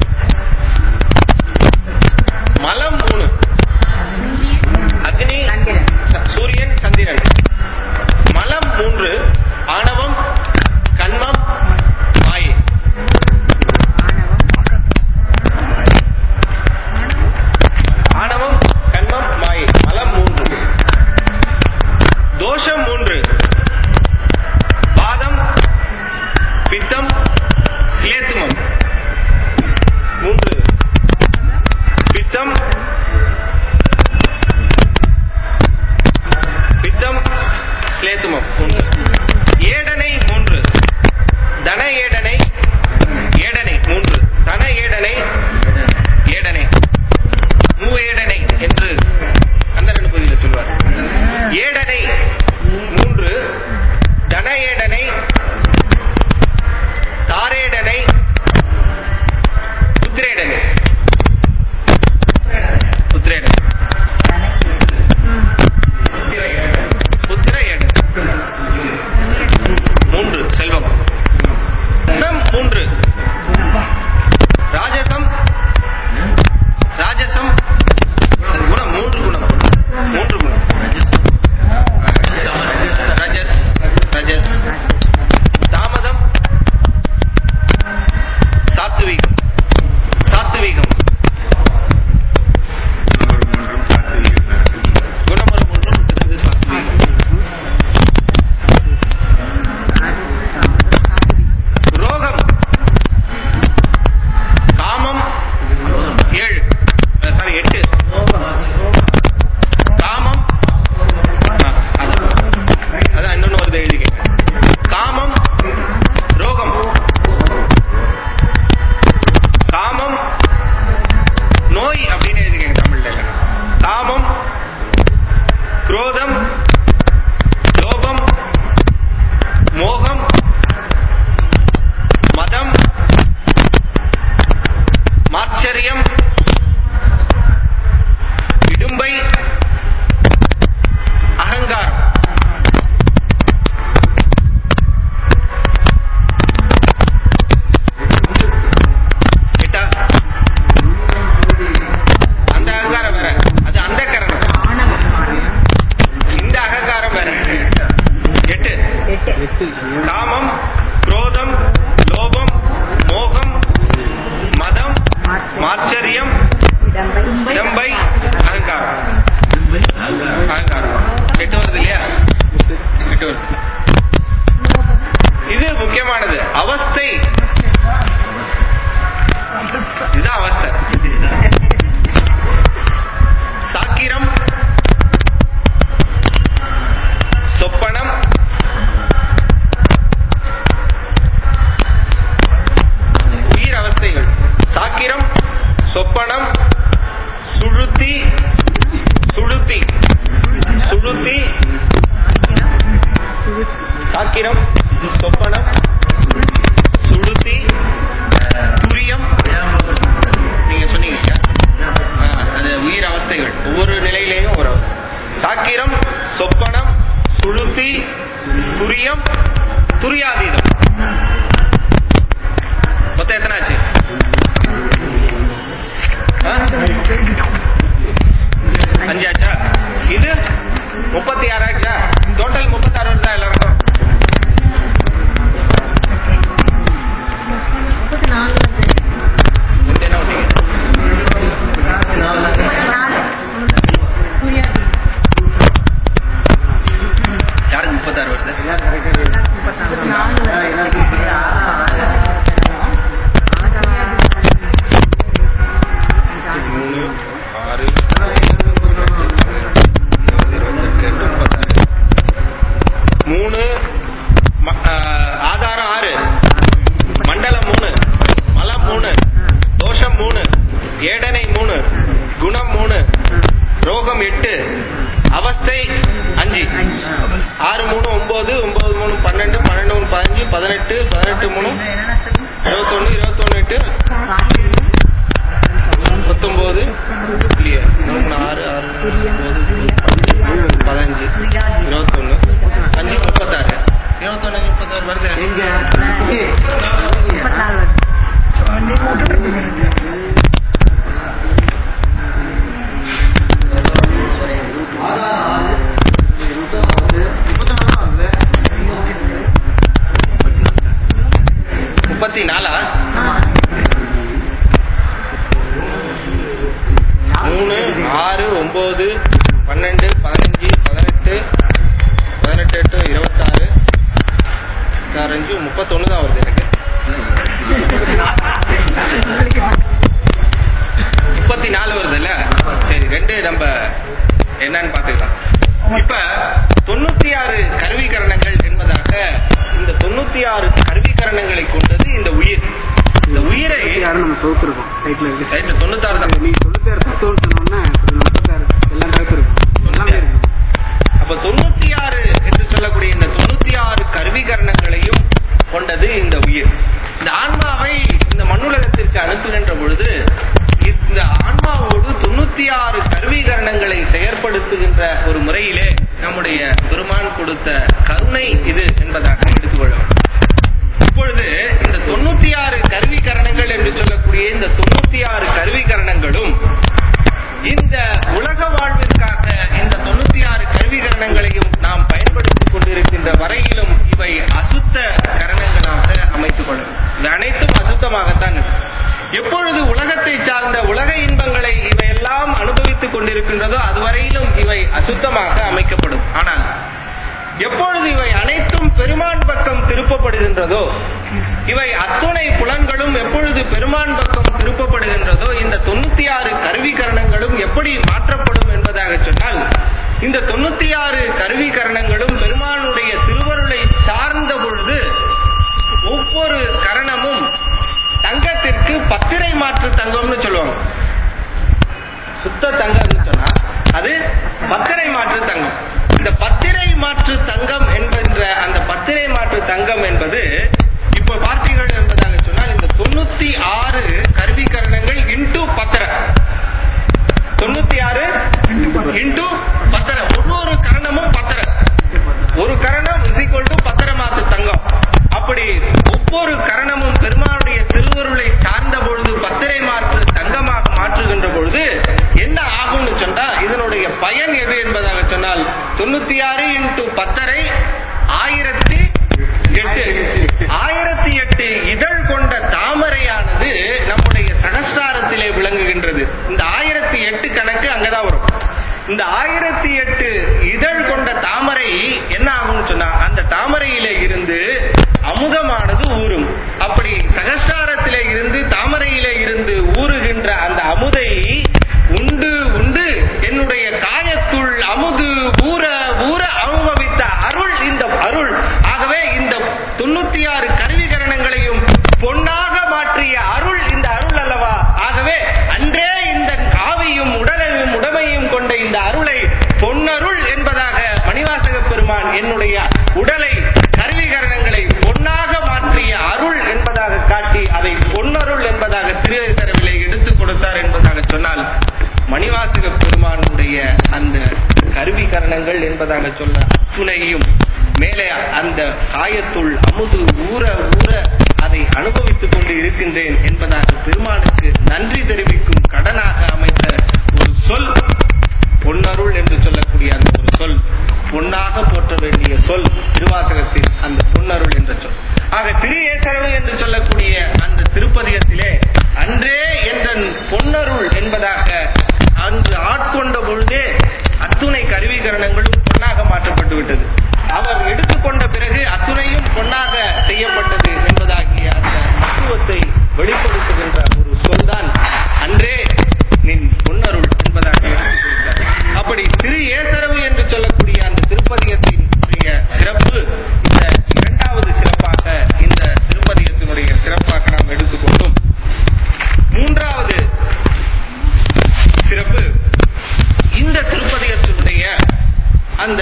மலம் 3, அக்னி, சூரியன், சந்திரன். மலம் 3, ஆணவம், கண்மம், மாயை. ஆணவம், துரியம், துரியாதீதம். மொத்தம் எத்தனை ஆச்சு? அஞ்சாச்சா? இது 36 ஆச்சா? டோட்டல் 36 வருதா எல்லாருக்கும்? 34 என்ன பண்ணீங்க? யாருக்கு 36 வருது? 3 ஆதாரம் 6, மண்டலம் 3, மலம் 3, தோஷம் 3, ஏடனை 3, குணம் 3, ரோகம் 8, அவஸ்தை 5. 6 3 9, 9 3 12, 12 3 15, 18, 18 3 21, 21 8 19 இல்லையா? 6 6 9 15 21 5 36 21 36 வருது. முப்பத்தி 4 3 6 9 12 15 18 18 8 26 5 31 தான் வருது எனக்கு. 34 வருது இல்ல? சரி, 2 நம்ம என்னன்னு பாத்துக்கலாம். இப்ப 96 கருவிகரணங்கள் என்பதாக இந்த 96 கருவிகரணங்களை கொண்டது இந்த உயிர். இந்த உயிரை நம்ம தொகுத்துருக்கோம். சைட்ல இருக்கு. சைட்ல 96 தான். நீ 96 தத்துவம் சொன்னோம்னா 96 எல்லாம் கருத்துருக்கும். அப்ப 96 என்று சொல்லக்கூடிய இந்த 96 கருவிகரணங்களையும் கொண்டது இந்த உயிர். இந்த ஆன்மாவை இந்த மண்ணுலகத்திற்கு அனுப்புகின்ற பொழுது இந்த ஆன்மாவோடு 96 கருவிகரணங்களை செயற்படுத்துகின்ற ஒரு முறையிலே நம்முடைய பெருமான் கொடுத்த கருணை இது என்பதாக எடுத்துக்கொள்ளும். இப்பொழுது இந்த 96 கருவிகரணங்கள் என்று சொல்லக்கூடிய இந்த 96 கருவிகரணங்களும் இந்த உலக வாழ்விற்காக இந்த 96 கருவிகரணங்களையும் நாம் பயன்படுத்திக் கொண்டிருக்கின்ற வரையிலும் இவை அசுத்த கரணங்களாக அமைத்துக் கொள்ளும். இது அனைத்தும் அசுத்தமாகத்தான் இருக்கும். எப்பொழுது உலகத்தை சார்ந்த உலக இன்பங்களை இவையெல்லாம் அனுபவித்துக் கொண்டிருக்கின்றதோ அதுவரையிலும் இவை அசுத்தமாக அமைக்கப்படும். ஆனால் எப்பொழுது இவை அனைத்தும் பெருமான் பக்கம் திருப்பப்படுகின்றதோ, இவை அத்துணை புலன்களும் எப்பொழுது பெருமான் பக்கம் திருப்பப்படுகின்றதோ, இந்த 96 கருவிகரணங்களும் எப்படி மாற்றப்படும் என்பதாக சொன்னால், இந்த 96 கருவிகரணங்களும் பெருமானுடைய திருவருளை சார்ந்த பொழுது ஒவ்வொரு கரணமும் தங்கத்திற்கு பத்திரை மாற்று தங்கம்னு சொல்லுவாங்க. சுத்த தங்கம்னு சொன்னா அது பத்திரை மாற்று தங்கம். இந்த பத்திரை மாற்று தங்கம் என்கின்ற அந்த பத்திரை மாற்று தங்கம் என்பது இப்ப பார்த்தீர்கள் என்பதாக சொன்னால் இந்த 96 கருவிகரணங்கள் இன்டு பத்திரை, 96 இன்டு பத்திரை, ஒவ்வொரு கரணமும் பத்திரை, ஒரு கரணம் இஸ் பத்திரை மாற்று தங்கம். அப்படி ஒவ்வொரு கரணமும் பெருமானுடைய திருவருளை சார்ந்த பொழுது பத்திரை மாற்று தங்கமாக மாற்றுகின்ற பொழுது என்ன ஆகும்னு சொன்னா, இதனுடைய பயன் எது என்பதாக சொன்னால் 96 இன்டு பத்தரை 1008 இதழ் கொண்ட தாமரையானது நம்முடைய சகஸ்ராரத்திலே விளங்குகின்றது. இந்த 1008 கணக்கு அங்கதான் வரும். இந்த 1008 இதழ் கொண்ட தாமரை என்ன ஆகும் சொன்னா, அந்த தாமரையிலே இருந்து அமுதமானது ஊறும். அப்படி சகஸ்ராரத்திலே இருந்து தாமரையிலே இருந்து ஊறுகின்ற அந்த அமுதை உண்டு உண்டு என்னுடைய காயத்துள் அமுது ஊற ஊற அனுபவித்த அருள் இந்த அருள். ஆகவே இந்த 96 கருவிகரணங்களையும் பொன்னாக மாற்றிய அருள் இந்த அருள் அல்லவா. ஆகவே அன்றே இந்த ஆவியும் உடலையும் உடமையும் கொண்ட இந்த அருளை பொன்னருள் என்பதாக மணிவாசக பெருமான் என்னுடைய உடலை கருவிகரணங்களை பொன்னாக மாற்றிய அருள் என்பதாக காட்டி அதை பொன்னருள் என்பதாக திருவேசரவிலே எடுத்துக் கொடுத்தார் என்பதாக சொன்னால், மணிவாசக பெருமானுடைய அந்த கருவிகரணங்கள் என்பதாக சொல்ல அத்துணையும் மேலே அந்த காயத்துள் அமுது ஊற ஊற அதை அனுபவித்துக் கொண்டு இருக்கின்றேன் என்பதாக பெருமானுக்கு நன்றி தெரிவிக்கும் கடனாக அமைத்த ஒரு சொல் பொன்னருள் என்று சொல்லக்கூடிய அந்த ஒரு சொல், பொன்னாக போற்ற வேண்டிய சொல் திருவாசகத்தில் அந்த பொன்னருள் என்ற சொல். ஆக திரு ஏசரவு என்று சொல்லக்கூடிய அந்த திருப்பதிகத்திலே அன்றே என்றன் பொன்னருள் என்பதாக அன்று ஆட்கொண்ட பொழுதே அத்துணை கருவிகரணங்களும் பொன்னாக மாற்றப்பட்டு விட்டது. அவர் எடுத்துக்கொண்ட பிறகு அத்துணையும் பொன்னாக செய்யப்பட்டது என்பதாகிய அந்த தத்துவத்தை வெளிப்படுத்துகின்ற ஒரு சொல்தான் அன்றே நின் பொன்னருள் என்பதாக எடுத்துக்கொண்டார். அப்படி திரு ஏசரவு என்று சொல்லக்கூடிய அந்த திருப்பதிகத்தினுடைய சிறப்பு இந்த இரண்டாவது சிறப்பாக இந்த திருப்பதிகத்தினுடைய சிறப்பாக நாம் எடுத்துக்கொண்டோம். மூன்றாவது சிறப்பு இந்த திருப்பதிகத்தினுடைய அந்த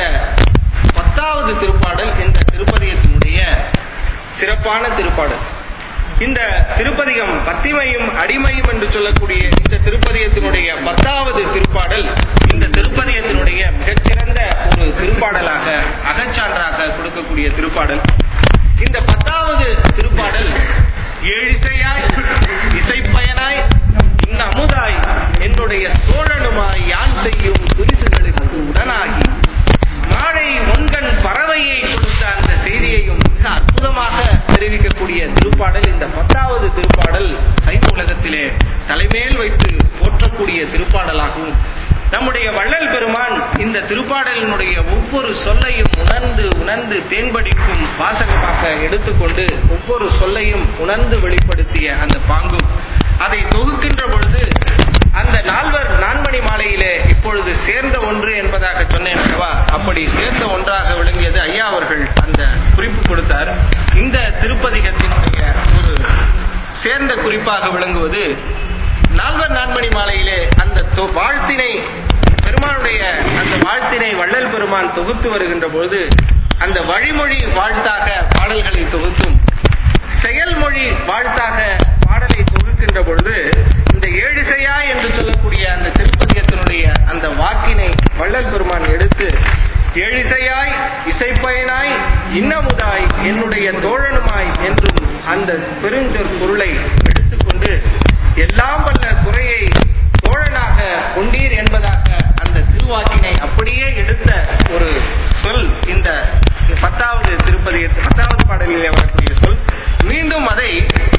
10வது திருப்பாடல். இந்த திருப்பதிகத்தினுடைய சிறப்பான திருப்பாடல். இந்த திருப்பதிகம் பத்திமையும் அடிமையும் என்று சொல்லக்கூடிய இந்த திருப்பதிகத்தினுடைய 10வது திருப்பாடல் இந்த திருப்பதிகத்தினுடைய மிகச்சிறந்த ஒரு திருப்பாடலாக அகச்சான்றாக கொடுக்கக்கூடிய திருப்பாடல். இந்த 10வது திருப்பாடல் ஏழிசையாய் இசைப்பயனாய் இந்த அமுதாய் என்னுடைய சோழனுமாய் யான் செய்யும் துரிசுகளுக்கு உடனாகி மாழை ஒன்கண் பறவையை கொடுத்த அந்த செய்தியையும் மிக அற்புதமாக தெரிவிக்கக்கூடிய திருப்பாடல் இந்த 10வது திருப்பாடல் சைவ உலகத்திலே தலைமேல் வைத்து போற்றக்கூடிய திருப்பாடலாகவும் நம்முடைய வள்ளல் பெருமான் இந்த திருப்பாடலினுடைய ஒவ்வொரு சொல்லையும் உணர்ந்து தேன்படிக்கும் வாசகமாக எடுத்துக்கொண்டு ஒவ்வொரு சொல்லையும் உணர்ந்து வெளிப்படுத்திய அந்த பாங்கும் அதை தொகுக்கின்ற பொழுது அந்த நால்வர் நான்மணி மாலையிலே இப்பொழுது சேர்ந்த ஒன்று என்பதாக சொன்னேன் அல்லவா, அப்படி சேர்ந்த ஒன்றாக விளங்கியது ஐயா அவர்கள் அந்த குறிப்பு கொடுத்தார். இந்த திருப்பதிகத்தினுடைய ஒரு சேர்ந்த குறிப்பாக விளங்குவது நால்வர் நான்மணி மாலையிலே அந்த வாழ்த்தினை பெருமானுடைய அந்த வாழ்த்தினை வள்ளல் பெருமான் தொகுத்து வருகின்ற பொழுது அந்த வழிமொழி வாழ்த்தாக பாடல்களை தொகுத்தும் செயல்மொழி வாழ்த்தாக பாடலை தொகுக்கின்ற பொழுது இந்த ஏழிசையா என்று சொல்லக்கூடிய அந்த திருப்பதிகத்தினுடைய அந்த வாக்கினை வள்ளல் பெருமான் எடுத்து ஏழிசையாய் இசைப்பயனாய் இன்னமுதாய் என்னுடைய தோழனுமாய் என்றும் அந்த பெருஞ்சொற் பொருளை எடுத்துக்கொண்டு எல்லாம் வல்ல குறையை தோழனாக கொண்டீர் என்பதாக அந்த திருவாக்கினை அப்படியே எடுத்த ஒரு சொல் இந்த 10வது திருப்பதிகத்தில் 10வது பாடலிலே வரக்கூடிய சொல். மீண்டும் அதை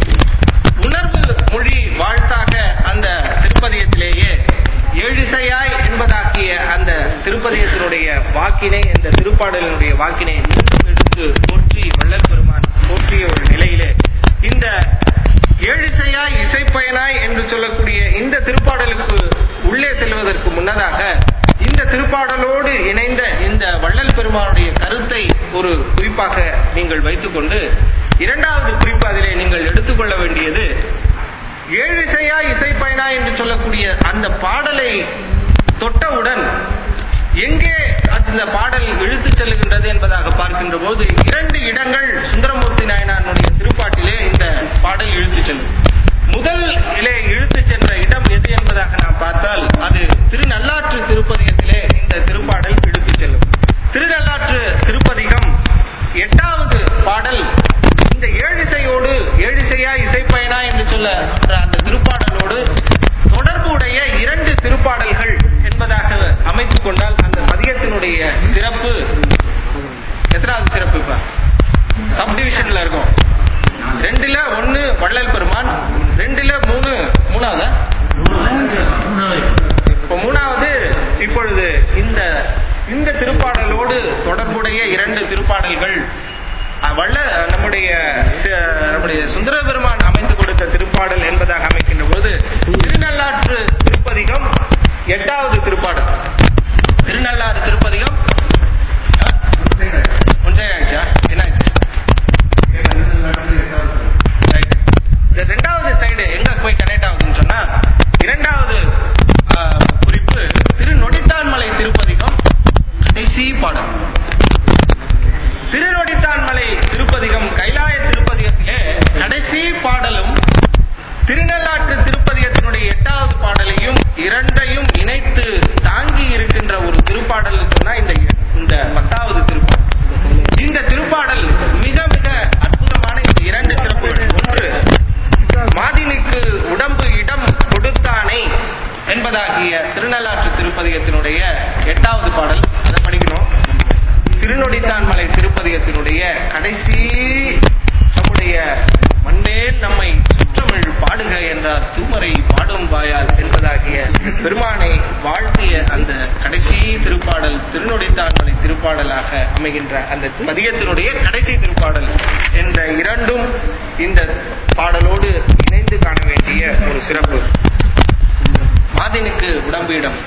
உணர்வு மொழி வாழ்த்தாக அந்த திருப்பதிகத்திலேயே ஏழிசையாய் என்பதாக்கிய அந்த திருப்பதிகத்தினுடைய வாக்கினை இந்த திருப்பாடலினுடைய வாக்கினை மீண்டும் எடுத்து போற்றி வள்ளல் பெருமான் போற்றிய ஒரு நிலையிலே இந்த ஏழிசையாய் இசைப்பயனாய் என்று சொல்லக்கூடிய இந்த திருப்பாடலுக்கு உள்ளே செல்வதற்கு முன்னதாக இந்த திருப்பாடலோடு இணைந்த இந்த வள்ளல் பெருமானுடைய கருத்தை ஒரு குறிப்பாக நீங்கள் வைத்துக்கொண்டு இரண்டாவது குறிப்பு அதிலே நீங்கள் எடுத்துக்கொள்ள வேண்டியது ஏழிசையா இசைப்பயனா என்று சொல்லக்கூடிய அந்த பாடலை தொட்டவுடன் எங்கே அந்த பாடல் இழுத்துச் செல்லுகின்றது என்பதாக பார்க்கின்ற போது 2 இடங்கள் சுந்தரமூர்த்தி நாயனாருடைய திருப்பாட்டிலே இந்த பாடல் இழுத்துச் செல்லும். முதல் இழுத்துச் சென்ற இடம் எது என்பதாக நாம் பார்த்தால் அது திருநள்ளாற்று திருப்பதிகத்திலே இந்த திருப்பாடல் இழுத்துச் செல்லும். திருநள்ளாற்று திருப்பதிகம் 8வது பாடல் இந்த ஏழிசையோடு ஏழிசையா இசைப்பயனா என்று சொல்ல அந்த திருப்பாடலோடு தொடர்புடைய 2 திருப்பாடல்கள் என்பதாக அமைத்துக் கொண்டால் அந்த பதிகத்தினுடைய சிறப்பு எத்தனாவது சிறப்பு? இப்ப சப்டிவிஷன்ல இருக்கும். 2ல 1 வள்ளல் பெருமான், 2ல 3 மூணாவது. இப்போ மூணாவது இப்பொழுது இந்த திருப்பாடலோடு தொடர்புடைய 2 திருப்பாடல்கள் நம்முடைய சுந்தர பெருமான் அமைத்து கொடுத்த திருப்பாடல் என்பதாக அமைக்கின்ற போது திருநள்ளாற்று திருப்பதிகம் 8வது திருப்பாடல். திருநள்ளாறு திருப்பதிகம் ஆச்சா என்னாச்சு? இந்த 2வது சைடு எங்க போய் கனெக்ட் ஆகுதுன்னு சொன்னா 2வது குறிப்பு திருநொடித்தான்மலை திருப்பதிகம் கடைசி பாடல். திருநொடித்தான்மலை திருப்பதிகம் கைலாய திருப்பதிகத்திலே கடைசி பாடலும் திருநள்ளாற்று திருப்பதிகத்தினுடைய 8வது பாடலையும் 2ஐயும் இணைத்து தாங்கி இருக்கின்ற ஒரு திருப்பாடல் சொன்னா இந்த 10வது திருப்பாடல். இந்த திருநள்ளாற்று திருப்பதிகத்தினுடைய 8வது பாடல், அதை படிக்கணும். திருநொடித்தான்மலை திருப்பதிகத்தினுடைய கடைசி நம்முடைய மண்மேல் நம்மை சுற்றமிழ் பாடுக என்றார் தூமரை பாடும் வாயால் என்பதாகிய பெருமானை வாழ்த்திய அந்த கடைசி திருப்பாடல் திருநொடித்தான்மலை திருப்பாடலாக அமைகின்ற அந்த பதிகத்தினுடைய கடைசி திருப்பாடல் என்ற இரண்டும் இந்த பாடலோடு இணைந்து காண வேண்டிய ஒரு சிறப்பு. மாதினுக்கு உடம்பீடம்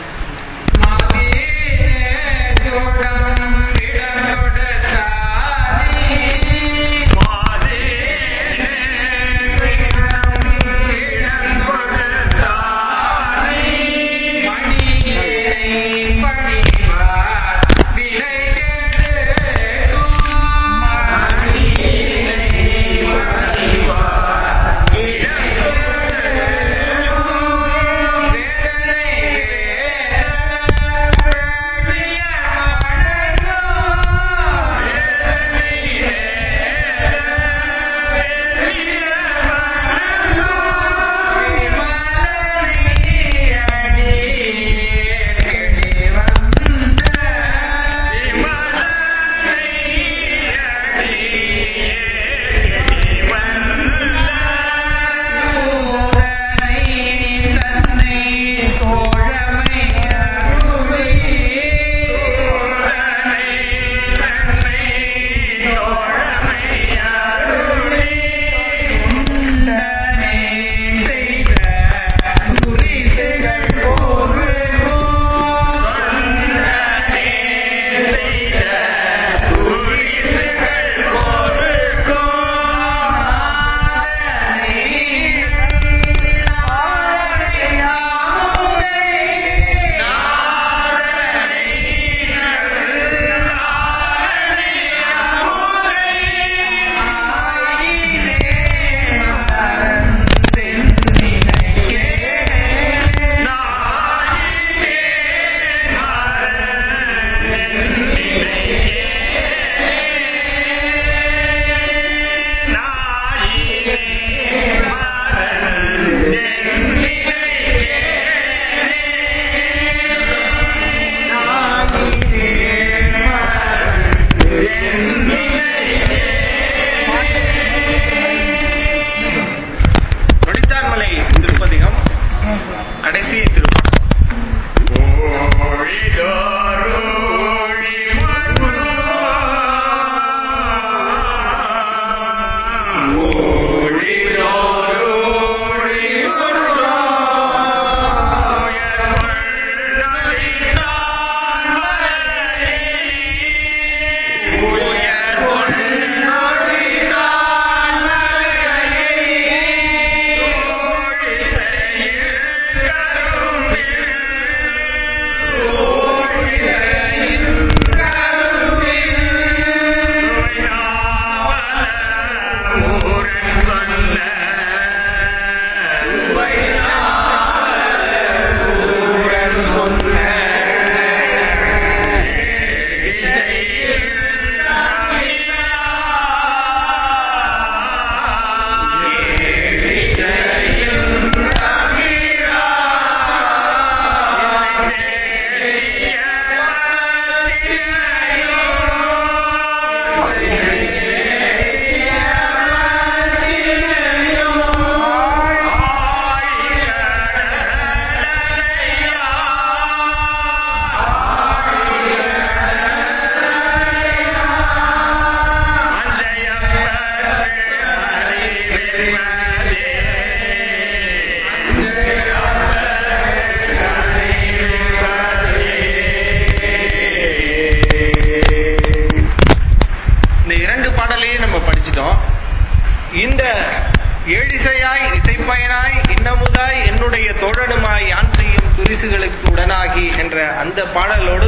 அந்த பாடலோடு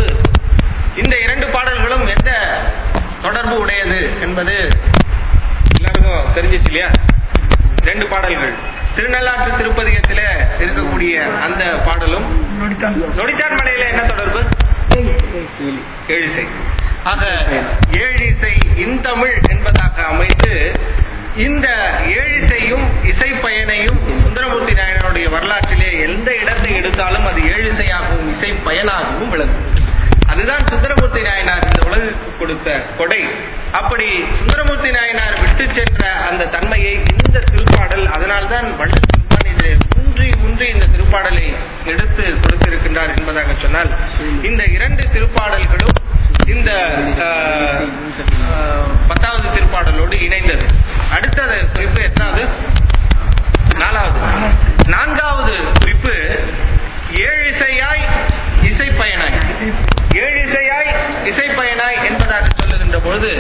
இந்த இரண்டு பாடல்களும் எந்த தொடர்பு உடையது என்பது எல்லாருக்கும் தெரிஞ்சிச்சு இல்லையா? ரெண்டு பாடல்கள் திருநள்ளாற்று திருப்பதிகத்திலே இருக்கக்கூடிய அந்த பாடலும் நொடித்தான் மலையில என்ன தொடர்பு? ஏழிசை. ஆக ஏழிசை இன்தமிழ் என்பதாக அமைத்து இந்த ஏழிசையும் இசைப்பயனையும் சுந்தரமூர்த்தி நாயனாருடைய வரலாற்றிலே எந்த இடத்தை எடுத்தாலும் அது ஏழிசையாகவும் இசை பயனாகவும் விளங்கும். அதுதான் சுந்தரமூர்த்தி நாயனார் இந்த உலகுக்கு கொடுத்த கொடை. அப்படி சுந்தரமூர்த்தி நாயனார் விட்டு சென்ற அந்த தன்மையை இந்த திருப்பாடல், அதனால்தான் வள்ளல் பெருமான் இதில் ஊன்றி இந்த திருப்பாடலை எடுத்து கொடுத்திருக்கின்றார் என்பதாக சொன்னால், இந்த இரண்டு திருப்பாடல்களும் இந்த 10வது திருப்பாடலோடு இணைந்தது. அடுத்தது குறிப்பு எத்தனாவது? 4வது குறிப்பு ஏழிசையாய் இசைப்பயனாய். ஏழிசையாய் இசைப்பயனாய் என்பதாக சொல்லுகின்ற பொழுது,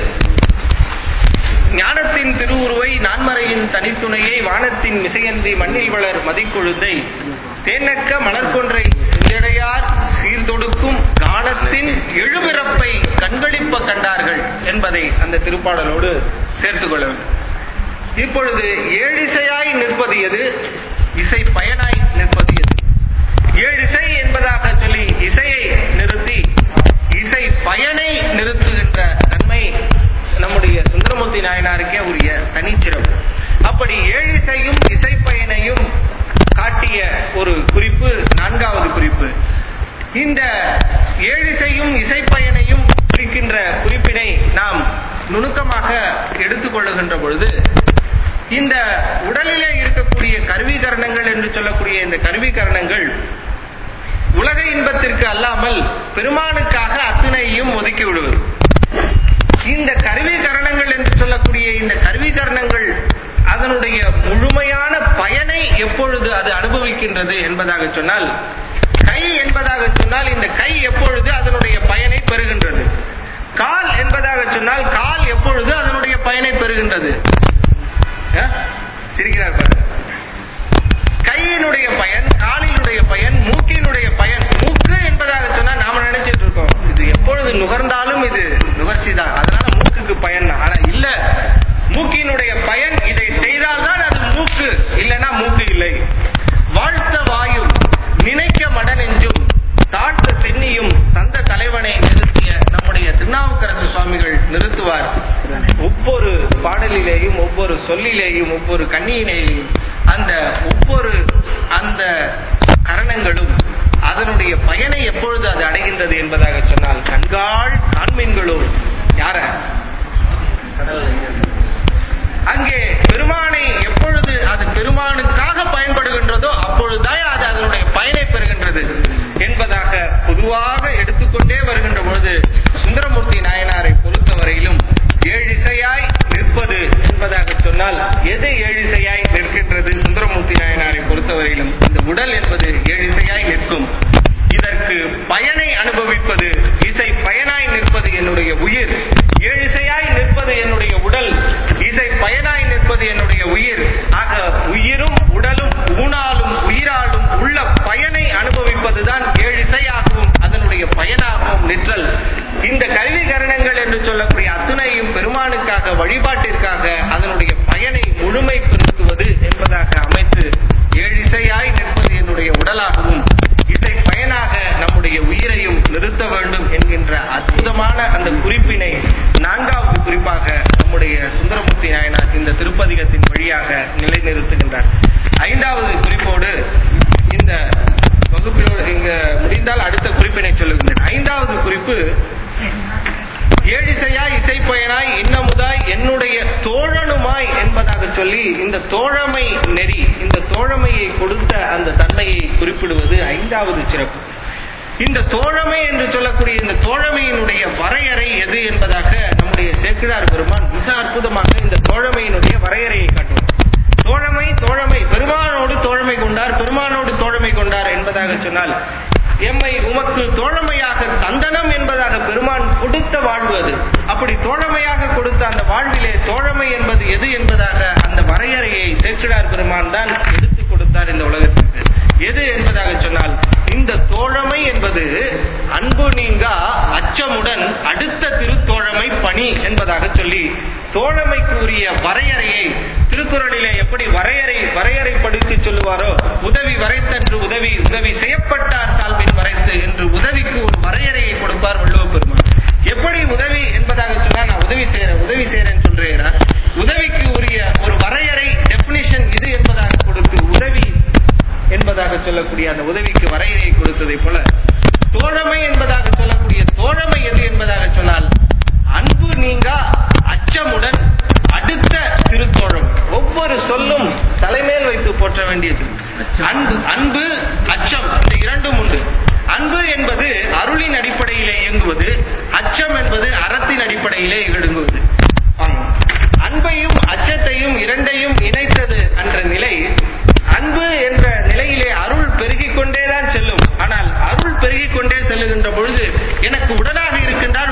ஞானத்தின் திருவுருவை நான்மறையின் தனித்துணையை வானத்தின் மிசையன்றி மண்ணில் வளர் மதிக்கொழுந்தை தேனக்க மலர்கொன்றை செஞ்சடையார் சீர்தொடுக்கும் காலத்தின் எழுபிறப்பை கண்களிப்ப கண்டார்கள் என்பதை அந்த திருப்பாடலோடு சேர்த்துக் கொள்ள வேண்டும். இப்பொழுது ஏழிசையாய் நிற்பது எது, இசை பயனாய் நிற்பது எது? ஏழிசை என்பதாக சொல்லி இசையை நிறுத்தி இசை பயனை நிறுத்துகின்ற தன்மை நம்முடைய சுந்தரமூர்த்தி நாயனாருக்கே உரிய தனிச்சிறப்பு. அப்படி ஏழிசையும் இசைப்பயனையும் காட்டிய ஒரு குறிப்பு 4வது குறிப்பு. இந்த ஏழிசையும் இசைப்பயனையும் குறிக்கின்ற குறிப்பினை நாம் நுணுக்கமாக எடுத்துக்கொள்ளுகின்ற பொழுது, இந்த உடலிலே இருக்கக்கூடிய கருவிகரணங்கள் என்று சொல்லக்கூடிய இந்த கருவிகரணங்கள் உலக இன்பத்திற்கு அல்லாமல் பெருமானுக்காக அத்தனையும் ஒதுக்கி விடுவது. இந்த கருவிகரணங்கள் என்று சொல்லக்கூடிய இந்த கருவிகரணங்கள் அதனுடைய முழுமையான பயனை எப்பொழுது அது அனுபவிக்கின்றது என்பதாக சொன்னால், கை என்பதாக சொன்னால் இந்த கை எப்பொழுது அதனுடைய பயனை பெறுகின்றது, கால் என்பதாக சொன்னால் கால் எப்பொழுது அதனுடைய பயனை பெறுகின்றது. சிரிக்கிறார் பாரு. கையினுடைய பயன், காலினுடைய பயன், மூக்கினுடைய பயன். மூக்கு என்பதாக சொன்னால் நாம நினைச்சிட்டு இருக்கோம் இது எப்பொழுது நுகர்ந்தாலும் இது நுகர்ச்சி தான், அதனால மூக்குக்கு பயன். ஆனா இல்ல, மூக்கினுடைய பயன் இதை செய்தால்தான் அது மூக்கு, இல்லைன்னா மூக்கு இல்லை. வாழ்த்த வாயும் நினைக்க மடனெஞ்சும் தாழ்த்த சென்னியும் தந்த தலைவனை நிறுத்திய நம்முடைய திருநாவுக்கரசு சுவாமிகள் நிறுத்துவார். ஒவ்வொரு பாடலிலேயும் ஒவ்வொரு சொல்லிலேயும் ஒவ்வொரு கண்ணியிலேயும் அந்த ஒவ்வொரு அந்த கரணங்களும் அதனுடைய பயனை எப்பொழுது அது அடைகின்றது என்பதாக சொன்னால், கண்காள் காண்மீன்களும் யார அங்கே பெருமானை எப்பொழுது அது பெருமானுக்காக பயன்படுகின்றதோ அப்பொழுதுதான் அது அதனுடைய பயனை பெறுகின்றது என்பதாக பொதுவாக எடுத்துக்கொண்டே வருகின்ற பொழுது, சுந்தரமூர்த்தி நாயனாரை பொறுத்தவரையிலும் ஏழிசையாய் நிற்பது என்பதாக சொன்னால் எது ஏழிசையாய் நிற்கின்றது? சுந்தரமூர்த்தி நாயனாரை பொறுத்தவரையிலும் இந்த உடல் என்பது ஏழிசையாய் நிற்கும். இதற்கு பயனை அனுபவிப்பது இசை பயனாய் நிற்பது என்னுடைய உயிர். ஏழிசையாய் நிற்பது என்னுடைய உடல், இசை பயனாய் நிற்பது என்னுடைய உயிர். ஆக உயிரும் உடலும் ஊனாலும் உயிராலும் உள்ள பயனை அனுபவிப்பதுதான் ஏழிசையாகவும் அதனுடைய பயனாகவும் நிற்றல். இந்த கருவி கரணங்கள் என்று சொல்லக்கூடிய அத்துணையும் பெருமானுக்காக வழிபாட்டிற்காக அதனுடைய பயனை முழுமைப்படுத்துவது என்பதாக அமைத்து ஏழிசையாய் நிற்பது என்னுடைய உடலாகவும் இசை பயனாக நம்முடைய உயிரையும் நிறுத்த வேண்டும் என்கின்ற அற்புதமான அந்த குறிப்பினை 4வது குறிப்பாக நம்முடைய சுந்தரமூர்த்தி நாயனார் இந்த திருப்பதிகத்தின் வழியாக நிலைநிறுத்துகின்றார். 5வது குறிப்போடு இந்த வகுப்பினோடு இங்க முடிந்தால் அடுத்த குறிப்பினை சொல்லுகின்றேன். 5வது குறிப்பு, ஏழிசையாய் இசைப்பயனாய் இன்னமுதாய் என்னுடைய தோழனுமாய் என்பதாக சொல்லி இந்த தோழமை நெறி, இந்த தோழமையை கொடுத்த அந்த தன்மையை குறிப்பிடுவது 5வது சிறப்பு. இந்த தோழமை என்று சொல்லக்கூடிய இந்த தோழமையினுடைய வரையறை எது என்பதாக நம்முடைய சேக்கிழார் பெருமான் மிக அற்புதமாக இந்த தோழமையினுடைய வரையறையை காட்டுவார். தோழமை பெருமானோடு தோழமை கொண்டார், பெருமானோடு தோழமை கொண்டார் என்பதாக சொன்னால், எம்மை உமக்கு தோழமையாக தந்தனம் என்பதாக பெருமான் கொடுத்த வாழ்வு அது. அப்படி தோழமையாக கொடுத்த அந்த வாழ்விலே தோழமை என்பது எது என்பதாக அந்த வரையறையை சேக்கிழார் பெருமான் தான் எடுத்துக் கொடுத்தார் இந்த உலகத்திற்கு. எது என்பதாக சொன்னால், இந்த தோழமை என்பது அன்பு நீங்கா அச்சமுடன் அடுத்த திருத்தோழமை பணி என்பதாக சொல்லி தோழமைக்கு உரிய வரையறையை திருக்குறளிலே எப்படி வரையறைப்படுத்தி சொல்லுவாரோ, உதவி வரைத்தன்று உதவி உதவி செய்யப்பட்டார் சால்பின் வரைத்து என்று உதவிக்கு ஒரு வரையறையை கொடுப்பார் வள்ளுவ பெருமான். எப்படி உதவி என்பதாக சொன்னா, நான் உதவி செய்யறேன் சொல்றேன், உதவிக்கு உரிய ஒரு தோழமை என்பதாக சொல்லக்கூடிய தோழமை எது என்பதாக சொன்னால் அன்பு நீங்கா அச்சமுடன் அடுத்த திருத்தோழம். ஒவ்வொரு சொல்லும் தலைமேல் வைத்து போற்ற வேண்டியது. அன்பு அச்சம் இந்த இரண்டும் உண்டு. அன்பு என்பது அருளின் அடிப்படையிலே இயங்குவது, அச்சம் என்பது அறத்தின் அடிப்படையிலே இயங்குவது. அன்பையும் அச்சத்தையும் இரண்டையும் இணைத்தது என்ற நிலை, அன்பு என்ற நிலையிலே அருள் பெருகிக் கொண்டேதான் செல்லும். ஆனால் அருள் பெருகிக் கொண்டே செல்லுகின்ற பொழுது எனக்கு உடனாக இருக்கின்றார்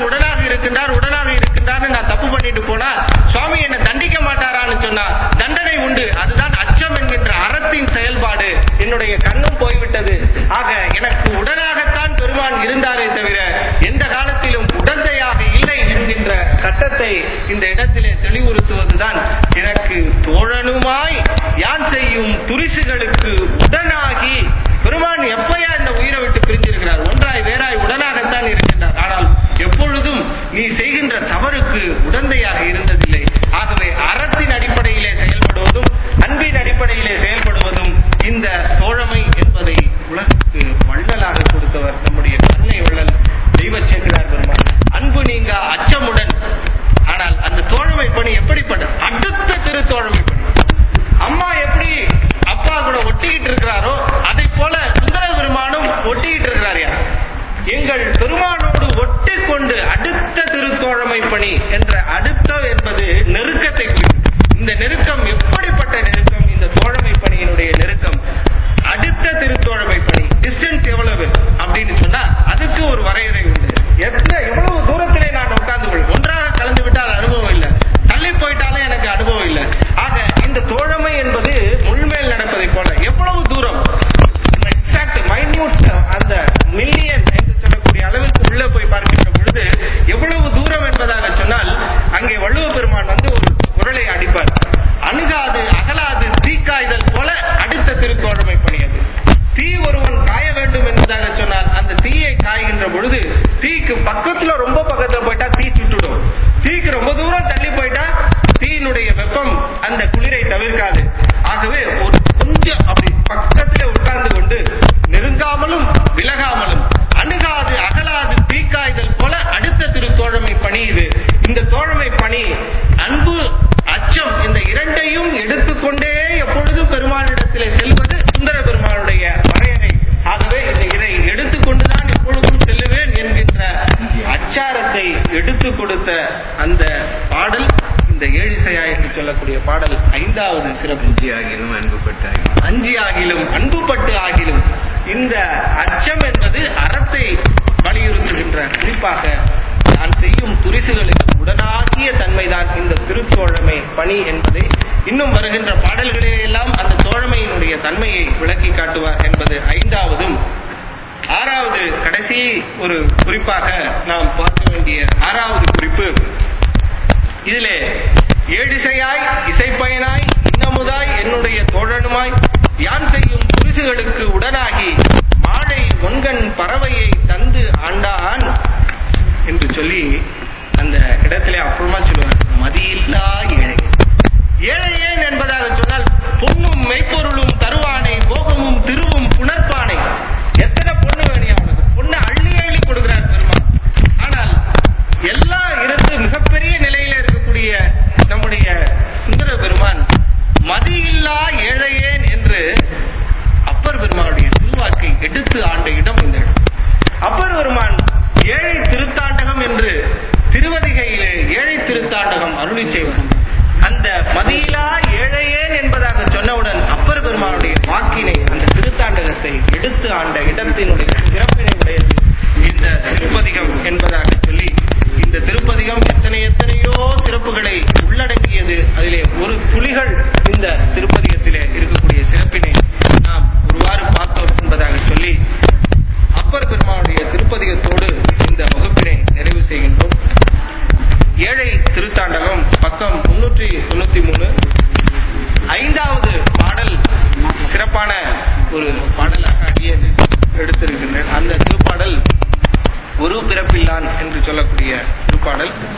நான் தப்பு பண்ணிட்டு போனா சுவாமி என்னை தண்டிக்க மாட்டாரான்னு சொன்னா தண்டனை உண்டு. அதுதான் அச்சம் என்கின்ற அறத்தின் செயல்பாடு. என்னுடைய கண்ணும் போய்விட்டது. ஆக எனக்கு உடனாகத்தான் பெருமான் இருந்தாரே தவிர எந்த காலத்திலும் உடந்தையாக இல்லை என்கின்ற சட்டத்தை இந்த இடத்திலே தெளிவுறுத்துவதுதான் எனக்கு தோழனுமாய் யான் செய்யும் துரிசுகளுக்கு உடனாகி. பெருமான் எப்பயா இந்த உயிரை விட்டு பிரிஞ்சிருக்கிறார்? ஒன்றாய் வேறாய் உடனாகத்தான் இருக்கின்றார். ஆனால் எப்பொழுதும் நீ செய்கின்ற தவறுக்கு உடந்தையாக இருந்ததில்லை. ஆகவே அறத்தின் அடிப்படையிலே செயல்படுவதும் அன்பின் அடிப்படையிலே செயல்படுவதும் இந்த தோழமை என்பதை உலகுக்கு வள்ளலாக கொடுத்தவர் நம்முடைய கருணை வள்ளல் தெய்வ சேக்கிழார் பெருமான். அன்பு நீங்க அச்சமுடன். ஆனால் அந்த தோழமை பணி எப்படிப்பட்டது? அடுத்த திருத்தோழமை பணி. அம்மா எப்படி அப்பா கூட ஒட்டிக்கிட்டு இருக்கிறாரோ அதை போல சுந்தர பெருமானும் ஒட்டிக்கிட்டு இருக்கிறார். எங்கள் பெருமானோடு ஒட்டி கொண்டு அடுத்த திருத்தோழமை பணி என்ற அடுத்த என்பது நெருக்கத்தை குறிக்கும். இந்த நெருக்கம் எப்படிப்பட்ட நெருக்கம்? இந்த தோழமை பணியினுடைய நெருக்கம். அடுத்த திருத்தோழமை பணி டிஸ்டன்ஸ் எவ்வளவு அப்படின்னு சொன்னா அதுக்கு ஒரு வரையறை உண்டு. எவ்வளவு தூரத்திலே நான் உட்கார்ந்து கொள்வேன். ஒன்றாக கலந்து விட்டால் அனுபவம் இல்லை, தள்ளி போயிட்டாலும் எனக்கு அனுபவம் இல்லை. ஆக இந்த தோழமை என்பது முள்மேல் நடப்பதை போல எவ்வளவு தூரம் எக்ஸாக்ட் மைன்யூட்ஸ் அந்த மில்லியன் என்று சொல்லக்கூடிய அளவிற்கு உள்ள போய் பார்க்கின்ற பொழுது எவ்வளவு தூரம் என்பதாக சொன்னால் அங்கே வள்ளுவ பெருமான் ஒரு குரலை அடிப்பார். அணுகாது அகலாது தீக்காய்தல் போல அடுத்த திருத்தோழமை பணியது. தீ ஒருவன் காய வேண்டும் என்பதாக சொன்னால் அந்த தீயை காய்கின்ற பொழுது தீக்கு பக்கத்துல ரொம்ப பக்கத்துல போயிட்டா தீ சுட்டுடும். தீக்கு ரொம்ப தூரம் தள்ளி போயிட்டா தீயினுடைய வெப்பம் அந்த குளிரை தவிர்க்காது. ஆகவே ஒரு கொஞ்சம் அப்படி பக்கத்துல உட்கார்ந்து கொண்டு நெருங்காமலும் விலகாமலும் அணுகாது அகலாது தீக்காய்தல் போல அடுத்த திருத்தோழமை பணி இது. இந்த தோழமை பணி அன்பு அச்சம் இந்த இரண்டையும் எடுத்துக்கொண்டே எப்பொழுதும் பெருமானிடத்திலே செல்வது சுந்தர பெருமானுடைய வரையறை. ஆகவே இதை எடுத்துக்கொண்டுதான் எப்பொழுதும் செல்லுவேன் என்கின்ற அச்சாரத்தை எடுத்துக் கொடுத்த அந்த பாடல் இந்த ஏழிசையா என்று சொல்லக்கூடிய பாடல் ஐந்தாவது சிறப்பு. அஞ்சி ஆகிலும் அன்புபட்டு ஆகிலும் இந்த அச்சம் என்பது அறத்தை வலியுறுத்துகின்ற, குறிப்பாக நான் செய்யும் துரிசுகளுக்கு உடனாகிய தன்மைதான் இந்த திருத்தோழமை பணி என்பதை இன்னும் வருகின்ற பாடல்களே எல்லாம் அந்த தோழமையினுடைய தன்மையை விளக்கி காட்டுவார் என்பது ஐந்தாவதும். ஆறாவது கடைசி ஒரு குறிப்பாக நாம் பார்க்க வேண்டிய ஆறாவது குறிப்பு, இதிலே ஏழிசையாய் இசைப்பயனாய் இன்னமுதாய் என்னுடைய தோழனுமாய் யான் செய்யும் துரிசுகளுக்கு உடனாகி மாழை ஒன்கண் பறவையை தந்து ஆண்டான் என்று சொல்லி அந்த இடத்திலே அப்புறமா சொல்லுவார், மதியில்லா ஏழை. ஏழையேன் என்பதாக சொன்னால் பொன்னும் மெய்ப்பொருளும் தருவானை போகமும் திருவும் புணர்ப்பானை. எத்தனை பொண்ணு வேணியா உனக்கு? பொண்ணு அள்ளி அள்ளி கொடுக்கிறார் பெருமான். ஆனால் எல்லாம் இருந்து மிகப்பெரிய நிலையில இருக்கக்கூடிய நம்முடைய சுந்தர பெருமான் மதியில்லா ஏழையேன் என்று அப்பர் பெருமானுடைய திருவாக்கை எடுத்து ஆண்ட இடம் இந்த இடம். அப்பர் பெருமான் ஏழை திருத்தாண்டகம் என்று திருவதிகையிலே ஏழை திருத்தாண்டகம் அருளி செய்வார். அந்த மதியிலா ஏழையேன் என்பதாக சொன்னவுடன் அப்பர் பெருமானுடைய வாக்கினை அந்த திருத்தாண்டகத்தை எடுத்து ஆண்ட இடத்தினுடைய சிறப்பினை உடையது இந்த திருப்பதிகம் என்பதாக சொல்லி, இந்த திருப்பதிகம் எத்தனையோ சிறப்புகளை உள்ளடக்கியது. அதிலே ஒரு துளிகள் இந்த திருப்பதிகத்திலே இருக்கக்கூடிய சிறப்பினை நாம் ஒருவாறு பார்த்தோம் என்பதாக சொல்லி அப்பர் பெருமானுடைய திருப்பதிகத்தோடு இந்த வகுப்பினை நிறைவு செய்கின்றோம். ஏழை திருத்தாண்டகம் பக்கம் 393 ஐந்தாவது பாடல் சிறப்பான ஒரு பாடலாக அடியே எடுத்திருக்கின்றேன். அந்த திருப்பாடல் ஒரு பிறப்பில்லான் என்று சொல்லக்கூடிய திருப்பாடல்.